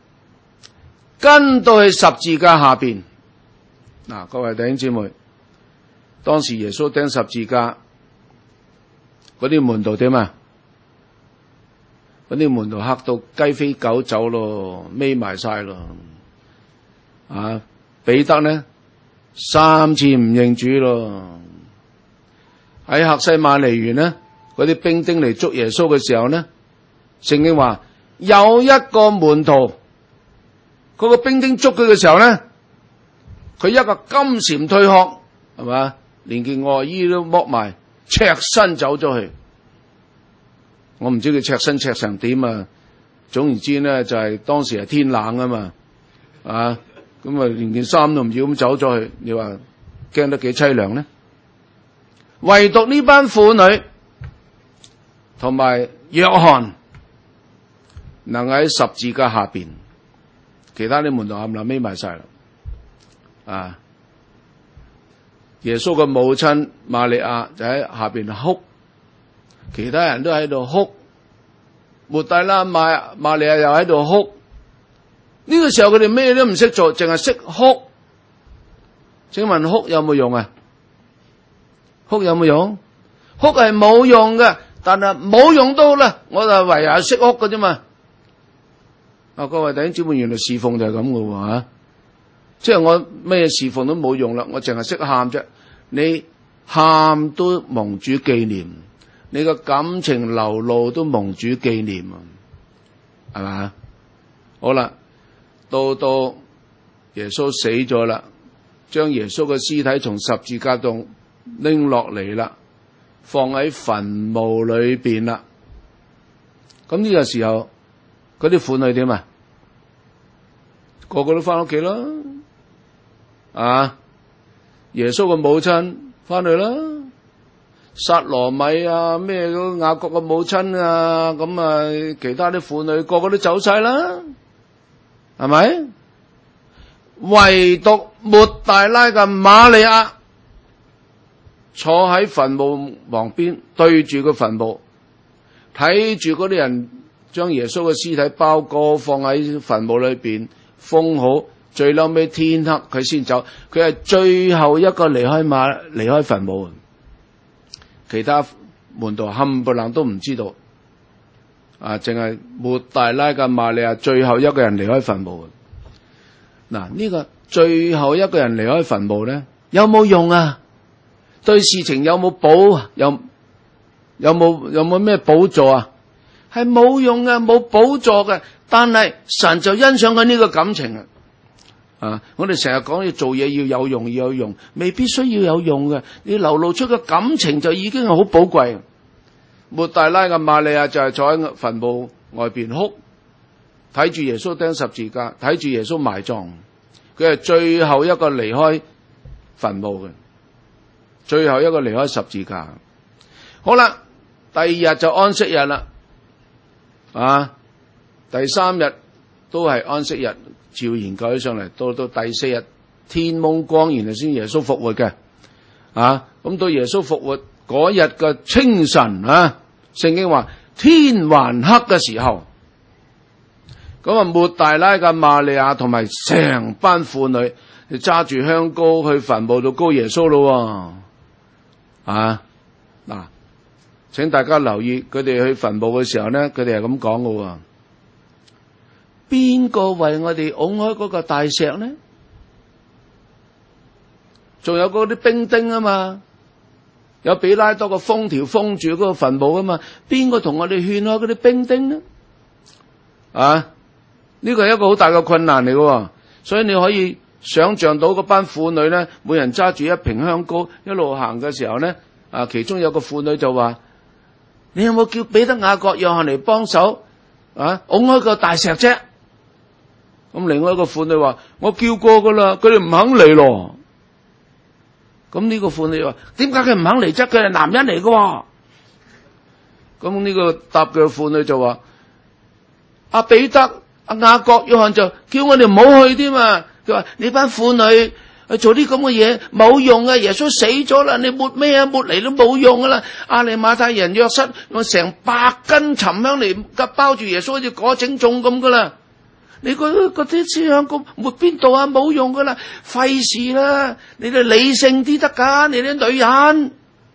跟到去十字架下邊。嗱、啊，各位弟兄姊妹，當時耶穌釘十字架，嗰啲門徒點啊？嗰啲門徒嚇到雞飛狗走咯，匿埋晒咯。啊，彼得呢三次唔認主咯。喺客西馬尼園呢，嗰啲兵丁嚟捉耶穌嘅時候呢，聖經話有一個門徒，嗰個兵丁捉佢嘅時候呢，佢一個金蟬退殼，係嘛，連件外衣都剝埋，赤身走咗去。我唔知佢赤身赤成點啊，總言之呢，就係、是、當時係天冷啊嘛，啊，咁啊連件衫都唔要咁走咗去，你話驚得幾凄涼呢？唯獨呢班婦女同埋約翰能喺十字架下邊，其他啲門徒冚唪唥匿埋晒啦。啊，耶穌嘅母親瑪利亞就喺下邊哭，其他人都喺度哭，抹大拉瑪瑪利亞又喺度哭。呢、這個時候佢哋咩都唔識做，淨係識哭。請問哭有冇用啊？哭有冇用？哭係冇用嘅，但係冇用都好啦，我就唯有識哭嘅啫嘛。啊，各位弟兄姊妹，原來侍奉就係咁嘅喎吓，即係我咩侍奉都冇用啦，我淨係識喊啫。你喊都蒙主紀念，你個感情流露都蒙主紀念啊，係嘛？好啦，到到耶穌死咗啦，將耶穌嘅屍體從十字架度拎落嚟啦，放喺墳墓裏邊啦。咁呢個時候， 嗰啲婦女點啊？個個都翻屋企啦，啊！耶穌嘅母親翻去啦，撒羅米啊，咩嗰雅各嘅母親啊，咁啊，其他啲婦女個個都走晒啦，係咪？唯獨抹大拉嘅瑪利亞坐喺墳墓旁邊，對住個墳墓，睇住嗰啲人將耶穌嘅屍體包裹放喺墳墓裏邊封好，最嬲尾天黑佢先走，佢係最後一個離開馬離開墳墓，其他門徒冚唪唥都唔知道，啊，淨係抹大拉嘅瑪利亞最後一個人離開墳墓。嗱，呢個最後一個人離開墳墓咧，有冇用啊？對事情有冇補？有有冇有冇咩補助啊？係冇用嘅，冇補助嘅。但係神就欣賞佢呢個感情啊！啊，我哋成日講要做嘢要有用，要有用，未必需要有用嘅。你流露出嘅感情就已經係好寶貴。抹大拉嘅瑪利亞就係坐喺墳墓外邊哭，睇住耶穌釘十字架，睇住耶穌埋葬，佢係最後一個離開墳墓嘅，最後一個離開十字架。好啦，第二日就安息日啦，啊，第三日都係安息日，照研究起上嚟，到到第四日天蒙光，然後先耶穌復活嘅，啊，咁到耶穌復活嗰日嘅清晨啊，聖經話天還黑嘅時候。咁啊，抹大拉嘅瑪利亞同埋成班婦女就揸住香膏去墳墓度膏耶穌咯，啊嗱，請大家留意，佢哋去墳墓嘅時候咧，佢哋係咁講嘅，邊個為我哋拱開嗰個大石呢？仲有嗰啲兵丁啊嘛，有比拉多個封條封住嗰個墳墓啊嘛，邊個同我哋勸開嗰啲兵丁呢？啊！呢個係一個好大嘅困難嚟嘅，所以你可以想象到嗰班婦女咧，每人揸住一瓶香膏，一路行嘅時候咧，啊，其中有個婦女就話：你有冇叫彼得、雅各、約翰嚟幫手啊？拱開個大石啫。咁另外一個婦女話：我叫過噶啦，佢哋唔肯嚟咯。咁呢個婦女話：點解佢唔肯嚟啫？佢係男人嚟嘅。咁呢個答嘅婦女就話：阿彼得。阿雅各、約翰就叫我哋唔好去添啊！佢話：你班婦女去做啲咁嘅嘢冇用啊！耶穌死咗啦，你抹咩啊？抹嚟都冇用噶啦！亞利馬太人約瑟用成百斤沉香嚟夾包住耶穌，好似果整粽咁噶啦！你嗰嗰啲黐香膏抹邊度啊？冇用噶啦，費事啦！你哋理性啲得噶，你啲女人。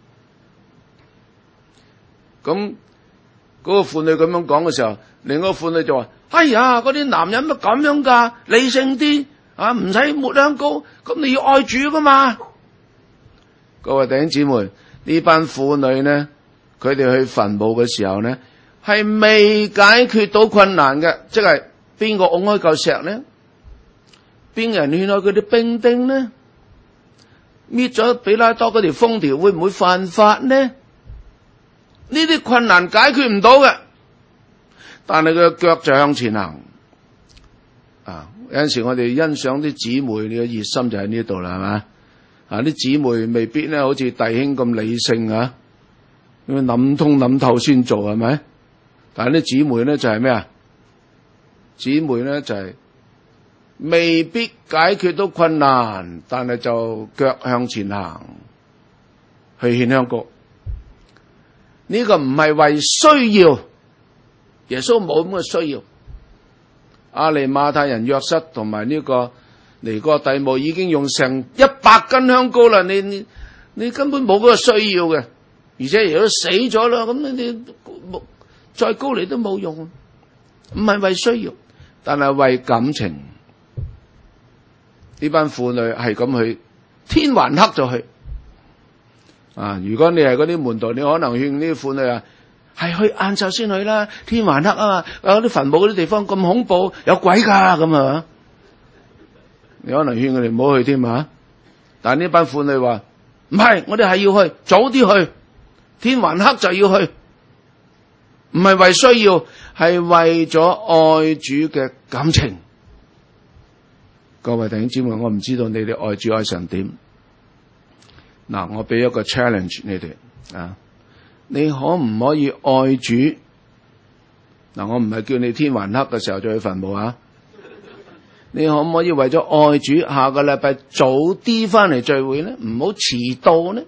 咁嗰個婦女咁樣講嘅時候，另一個婦女就話：哎呀，嗰啲男人乜咁樣噶？理性啲啊，唔使抹香膏，咁你要愛主噶嘛？各位弟兄姊妹，呢班婦女呢，佢哋去墳墓嘅時候呢，係未解決到困難嘅，即係邊個拱開嚿石呢？邊個人勸開佢啲兵丁呢？搣咗比拉多嗰條封條會唔會犯法呢？呢啲困難解決唔到嘅。但係佢嘅腳就向前行，啊！有陣時我哋欣賞啲姊妹，你嘅熱心就喺呢度啦，係嘛？啊！啲姊妹未必咧，好似弟兄咁理性啊，要諗通諗透先做，係咪？但係啲姊妹咧就係咩啊？姊妹咧就係未必解決到困難，但係就腳向前行，去獻香膏。呢個唔係為需要。耶穌冇咁嘅需要，亞利馬太人約瑟同埋呢個尼哥底母已經用成一百斤香膏啦，你你你根本冇嗰個需要嘅，而且如果死咗啦，咁你你再高嚟都冇用，唔係為需要，但係為感情。呢班婦女係咁去，天還黑就去。啊，如果你係嗰啲門徒，你可能勸呢啲婦女啊。係去晏晝先去啦，天還黑啊嘛，有啲墳墓嗰啲地方咁恐怖，有鬼噶咁啊！你可能勸佢哋唔好去添啊！但係呢班婦女話唔係，我哋係要去，早啲去，天還黑就要去。 唔係為需要，係為咗愛主嘅感情。各位弟兄姊妹，我唔知道你哋愛主愛成點。嗱，我俾一個 challenge 你哋啊，你可唔可以愛主？嗱，我唔係叫你天還黑嘅時候再去墳墓啊。你可唔可以為咗愛主，下個禮拜早啲翻嚟聚會咧？唔好遲到咧，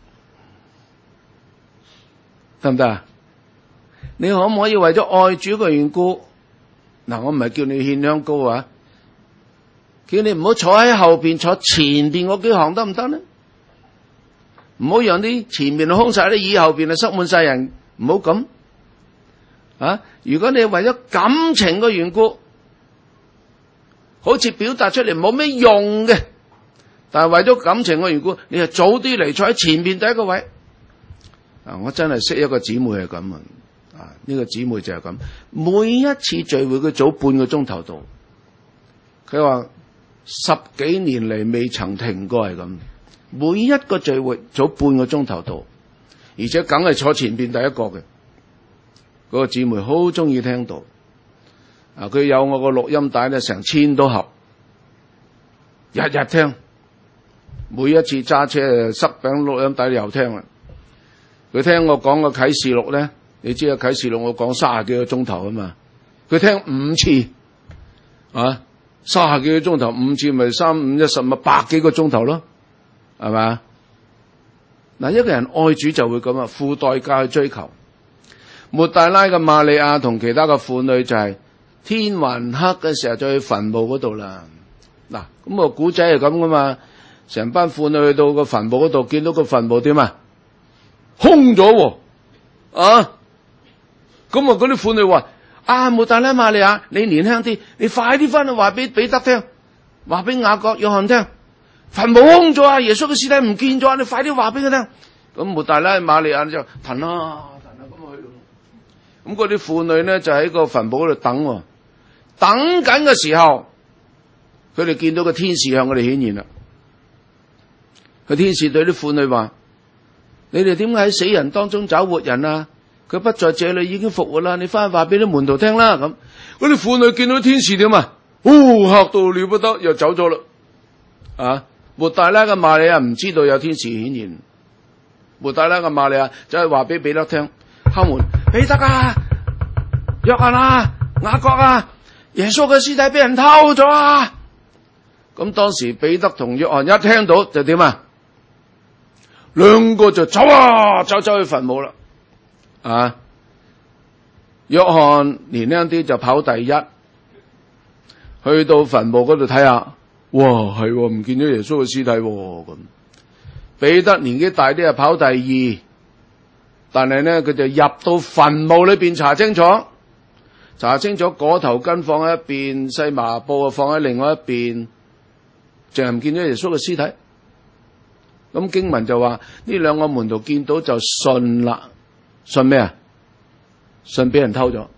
得唔得啊？你可唔可以為咗愛主嘅緣故？嗱，我唔係叫你獻香膏啊，叫你唔好坐喺後邊，坐前邊嗰幾行得唔得咧？唔好讓啲前面空晒，啲以後邊啊塞滿晒人，唔好咁啊！如果你為咗感情嘅緣故，好似表達出嚟冇咩用嘅，但係為咗感情嘅緣故，你係早啲嚟坐喺前面第一個位。啊，我真係識一個姊妹係咁啊！啊，呢個姊妹就係咁，每一次聚會佢早半個鐘頭到，佢話十幾年嚟未曾停過係咁，每一個聚會早半個鐘頭到，而且梗係坐前邊第一個嘅。嗰個姊妹好中意聽到。啊！佢有我個錄音帶咧，成千多盒，日日聽，每一次揸車塞餅錄音帶又聽啦。佢聽我講個啟示錄咧，你知啊，啟示錄我講三十幾個鐘頭啊嘛，佢聽五次，啊，三十幾個鐘頭五次咪三五一十咪百幾個鐘頭咯，係咪？嗱，一個人愛主就會咁啊，付代價去追求。抹大拉嘅瑪利亞同其他嘅婦女就係、是。天還黑嘅時候就去墳墓嗰度啦。嗱，咁個古仔係咁噶嘛，成班婦女去到個墳墓嗰度，見到個墳墓點啊？空咗啊！咁啊，嗰啲婦女話：啊，抹大拉瑪利亞，你年輕啲，你快啲翻去話俾彼得聽，話俾雅各、約翰聽，墳墓空咗啊！耶穌嘅屍體唔見咗，你快啲話俾佢聽。咁抹大拉瑪利亞就騰啦騰啦咁去。咁嗰啲婦女咧就喺個墳墓嗰度等。等緊嘅時候，佢哋見到個天使向佢哋顯現啦。個天使對啲婦女話：你哋點解喺死人當中找活人啊？佢不在這裏，已經復活啦！你翻去話俾啲門徒聽啦。咁嗰啲婦女見到天使點啊？哦，嚇到了不得，又走咗啦。啊，抹大拉嘅瑪利亞唔知道有天使顯現，抹大拉嘅瑪利亞就係話俾彼得聽，敲門，彼得啊，約翰啊，雅各啊。耶穌嘅屍體俾人偷咗啊！咁當時彼得同約翰一聽到就點啊？兩個就走啊，走走去墳墓啦！啊，約翰年輕啲就跑第一，去到墳墓嗰度睇下，哇，係唔見咗耶穌嘅屍體咁。彼得年紀大啲就跑第二，但係咧佢就入到墳墓裏邊查清楚。查清楚裹頭巾放喺一邊，細麻布啊放喺另外一邊，淨係唔見咗耶穌嘅屍體。咁經文就話呢兩個門徒見到就信啦，信咩啊？信俾人偷咗，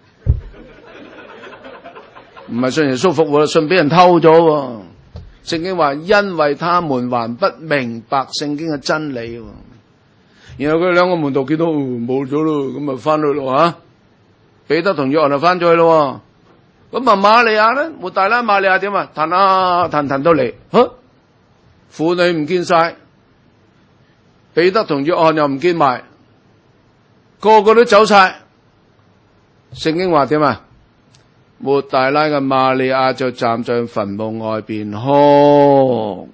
唔係信耶穌復活，信俾人偷咗。聖經話因為他們還不明白聖經嘅真理，然後佢兩個門徒見到冇咗咯，咁咪翻去咯吓。彼得同約翰就翻咗去咯，咁啊瑪利亞咧，抹大拉瑪利亞點啊？騰啊騰騰到嚟，吓，婦女唔見晒，彼得同約翰又唔見埋，個個都走晒。聖經話點啊？抹大拉嘅瑪利亞就站在墳墓外邊哭，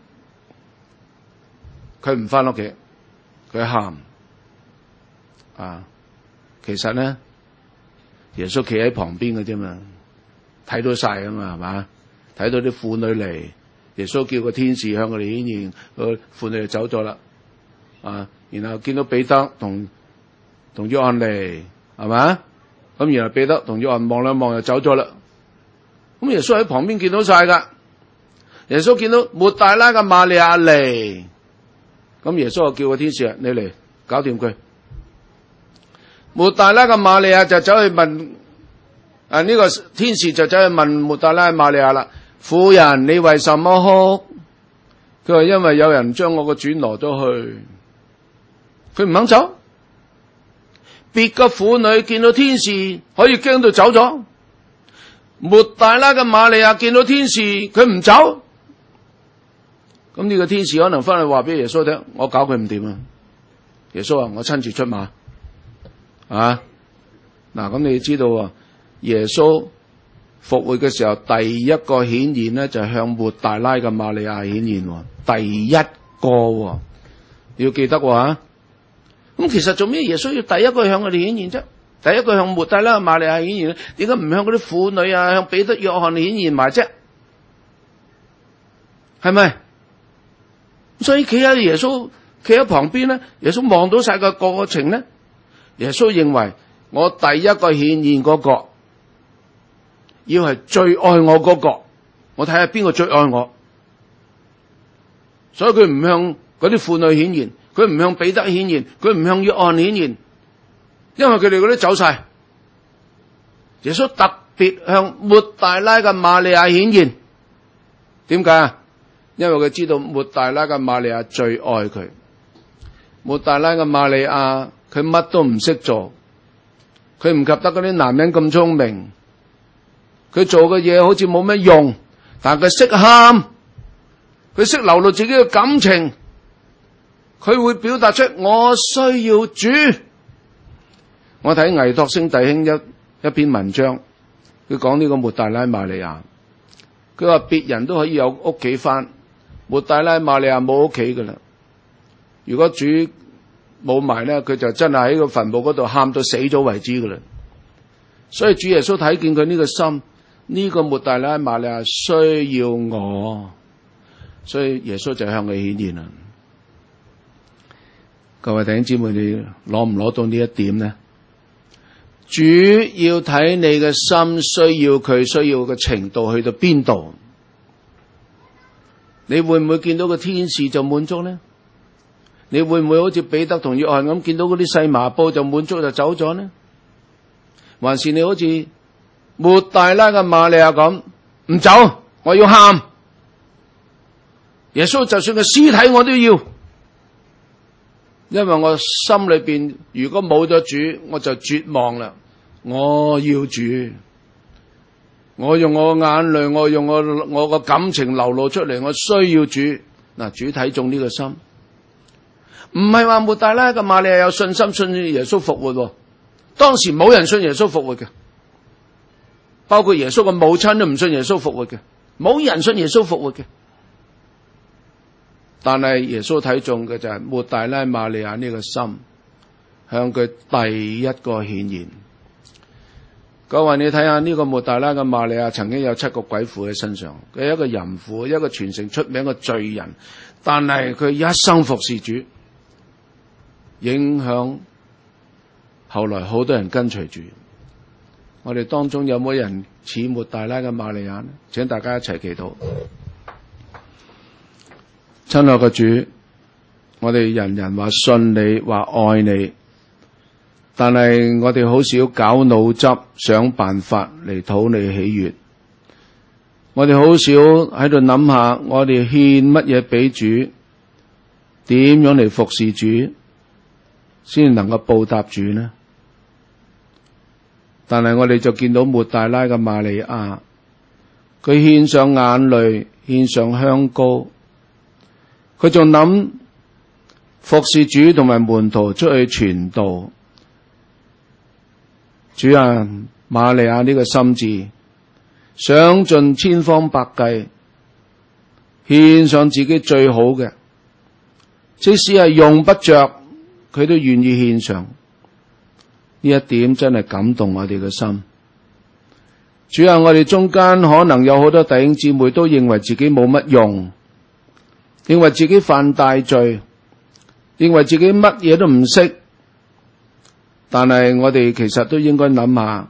佢唔翻屋企，佢喊啊，其實咧。耶穌企喺旁邊嘅啫嘛，睇到晒啊嘛，係嘛？睇到啲婦女嚟，耶穌叫個天使向佢哋顯現，個婦女就走咗啦。啊，然後見到彼得同同約翰嚟，係嘛？咁然後彼得同約翰望兩望就走咗啦。咁耶穌喺旁邊見到晒噶，耶穌見到抹大拉嘅瑪利亞嚟，咁耶穌就叫個天使啊，你嚟搞掂佢。抹大拉嘅瑪利亞就走去問，啊呢、這個天使就走去問抹大拉嘅瑪利亞啦，婦人你為什麼哭？佢話因為有人將我個主攞咗去，佢唔肯走。 別嘅婦女見到天使可以驚到走咗，抹大拉嘅瑪利亞見到天使佢唔走，咁呢個天使可能翻去話俾耶穌聽，我搞佢唔掂啊！耶穌話我親自出馬啊！嗱，咁你知道啊，耶穌復活嘅時候第一個顯現咧，就係向抹大拉嘅瑪利亞顯現，第一個要記得喎。咁其實做咩耶穌要第一個向我哋顯現啫？第一個向抹大拉嘅瑪利亞顯現咧，點解唔向嗰啲婦女啊，向彼得、約翰顯現埋啫？係咪？所以企喺耶穌企喺旁邊咧，耶穌望到晒個過程咧，耶穌認為我第一個顯現嗰個要係最愛我嗰個，我睇下邊個最愛我，所以佢唔向嗰啲婦女顯現，佢唔向彼得顯現，佢唔向約翰顯現，因為佢哋嗰啲走晒。耶穌特別向抹大拉嘅瑪利亞顯現，點解啊？因為佢知道抹大拉嘅瑪利亞最愛佢。抹大拉嘅瑪利亞佢乜都唔識做，佢唔及得嗰啲男人咁聰明，佢做嘅嘢好似冇乜用，但係佢識喊，佢識流露自己嘅感情，佢會表達出我需要主。我睇倪柝聲弟兄一一篇文章，佢講呢個抹大拉瑪利亞，佢話別人都可以有屋企返，抹大拉瑪利亞冇屋企噶啦。如果主冇埋咧，佢就真係喺個墳墓嗰度喊到死咗為止噶啦。所以主耶穌睇見佢呢個心，呢、這個抹大拉瑪利亞需要我，所以耶穌就向佢顯現啦。各位弟兄姊妹，你攞唔攞到呢一點呢？主要睇你嘅心需要佢需要嘅程度去到邊度，你會唔會見到個天使就滿足呢？你會唔會好似彼得同約翰咁見到嗰啲細麻布就滿足就走咗呢？還是你好似抹大拉嘅瑪利亞咁唔走，我要喊耶穌，就算個屍體我都要，因為我心裏邊如果冇咗主我就絕望啦。我要主，我用我嘅眼淚，我用我我個感情流露出嚟，我需要主。嗱，主睇中呢個心，唔係話抹大拉嘅瑪利亞有信心信耶穌復活，當時冇人信耶穌復活嘅，包括耶穌嘅母親都唔信耶穌復活嘅，冇人信耶穌復活嘅。但係耶穌睇中嘅就係抹大拉瑪利亞呢個心，向佢第一個顯現。各位，你睇下呢個抹大拉嘅瑪利亞曾經有七個鬼附喺身上，佢係一個淫婦，一個全城出名嘅罪人，但係佢一生服侍主，影響後來好多人跟隨主。我哋當中有冇人似抹大拉嘅瑪利亞呢？請大家一齊祈禱。親愛嘅主，我哋人人話信你，話愛你，但係我哋好少搞腦汁想辦法嚟討你喜悅。我哋好少喺度諗下我哋獻乜嘢俾主，點樣嚟服侍主先能夠報答主呢？但係我哋就見到抹大拉嘅瑪利亞，佢獻上眼淚，獻上香膏，佢仲諗服侍主同埋門徒出去傳道。主啊，瑪利亞呢個心志，想盡千方百計獻上自己最好嘅，即使係用不着，佢都願意獻上。呢一點真係感動我哋嘅心。主啊，我哋中間可能有好多弟兄姊妹都認為自己冇乜用，認為自己犯大罪，認為自己乜嘢都唔識。但係我哋其實都應該諗下，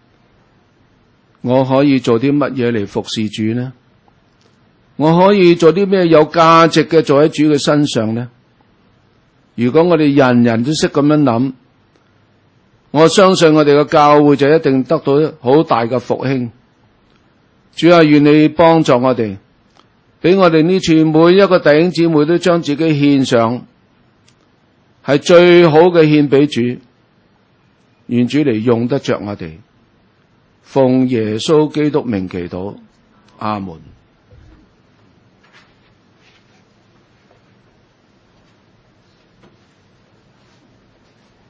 我可以做啲乜嘢嚟服侍主呢？我可以做啲咩有價值嘅做喺主嘅身上呢？如果我哋人人都識咁樣諗，我相信我哋嘅教會就一定得到好大嘅復興。主啊，願你幫助我哋，俾我哋呢處每一個弟兄姊妹都將自己獻上，係最好嘅獻俾主。 願主嚟用得着我哋，奉耶穌基督名祈禱，阿門。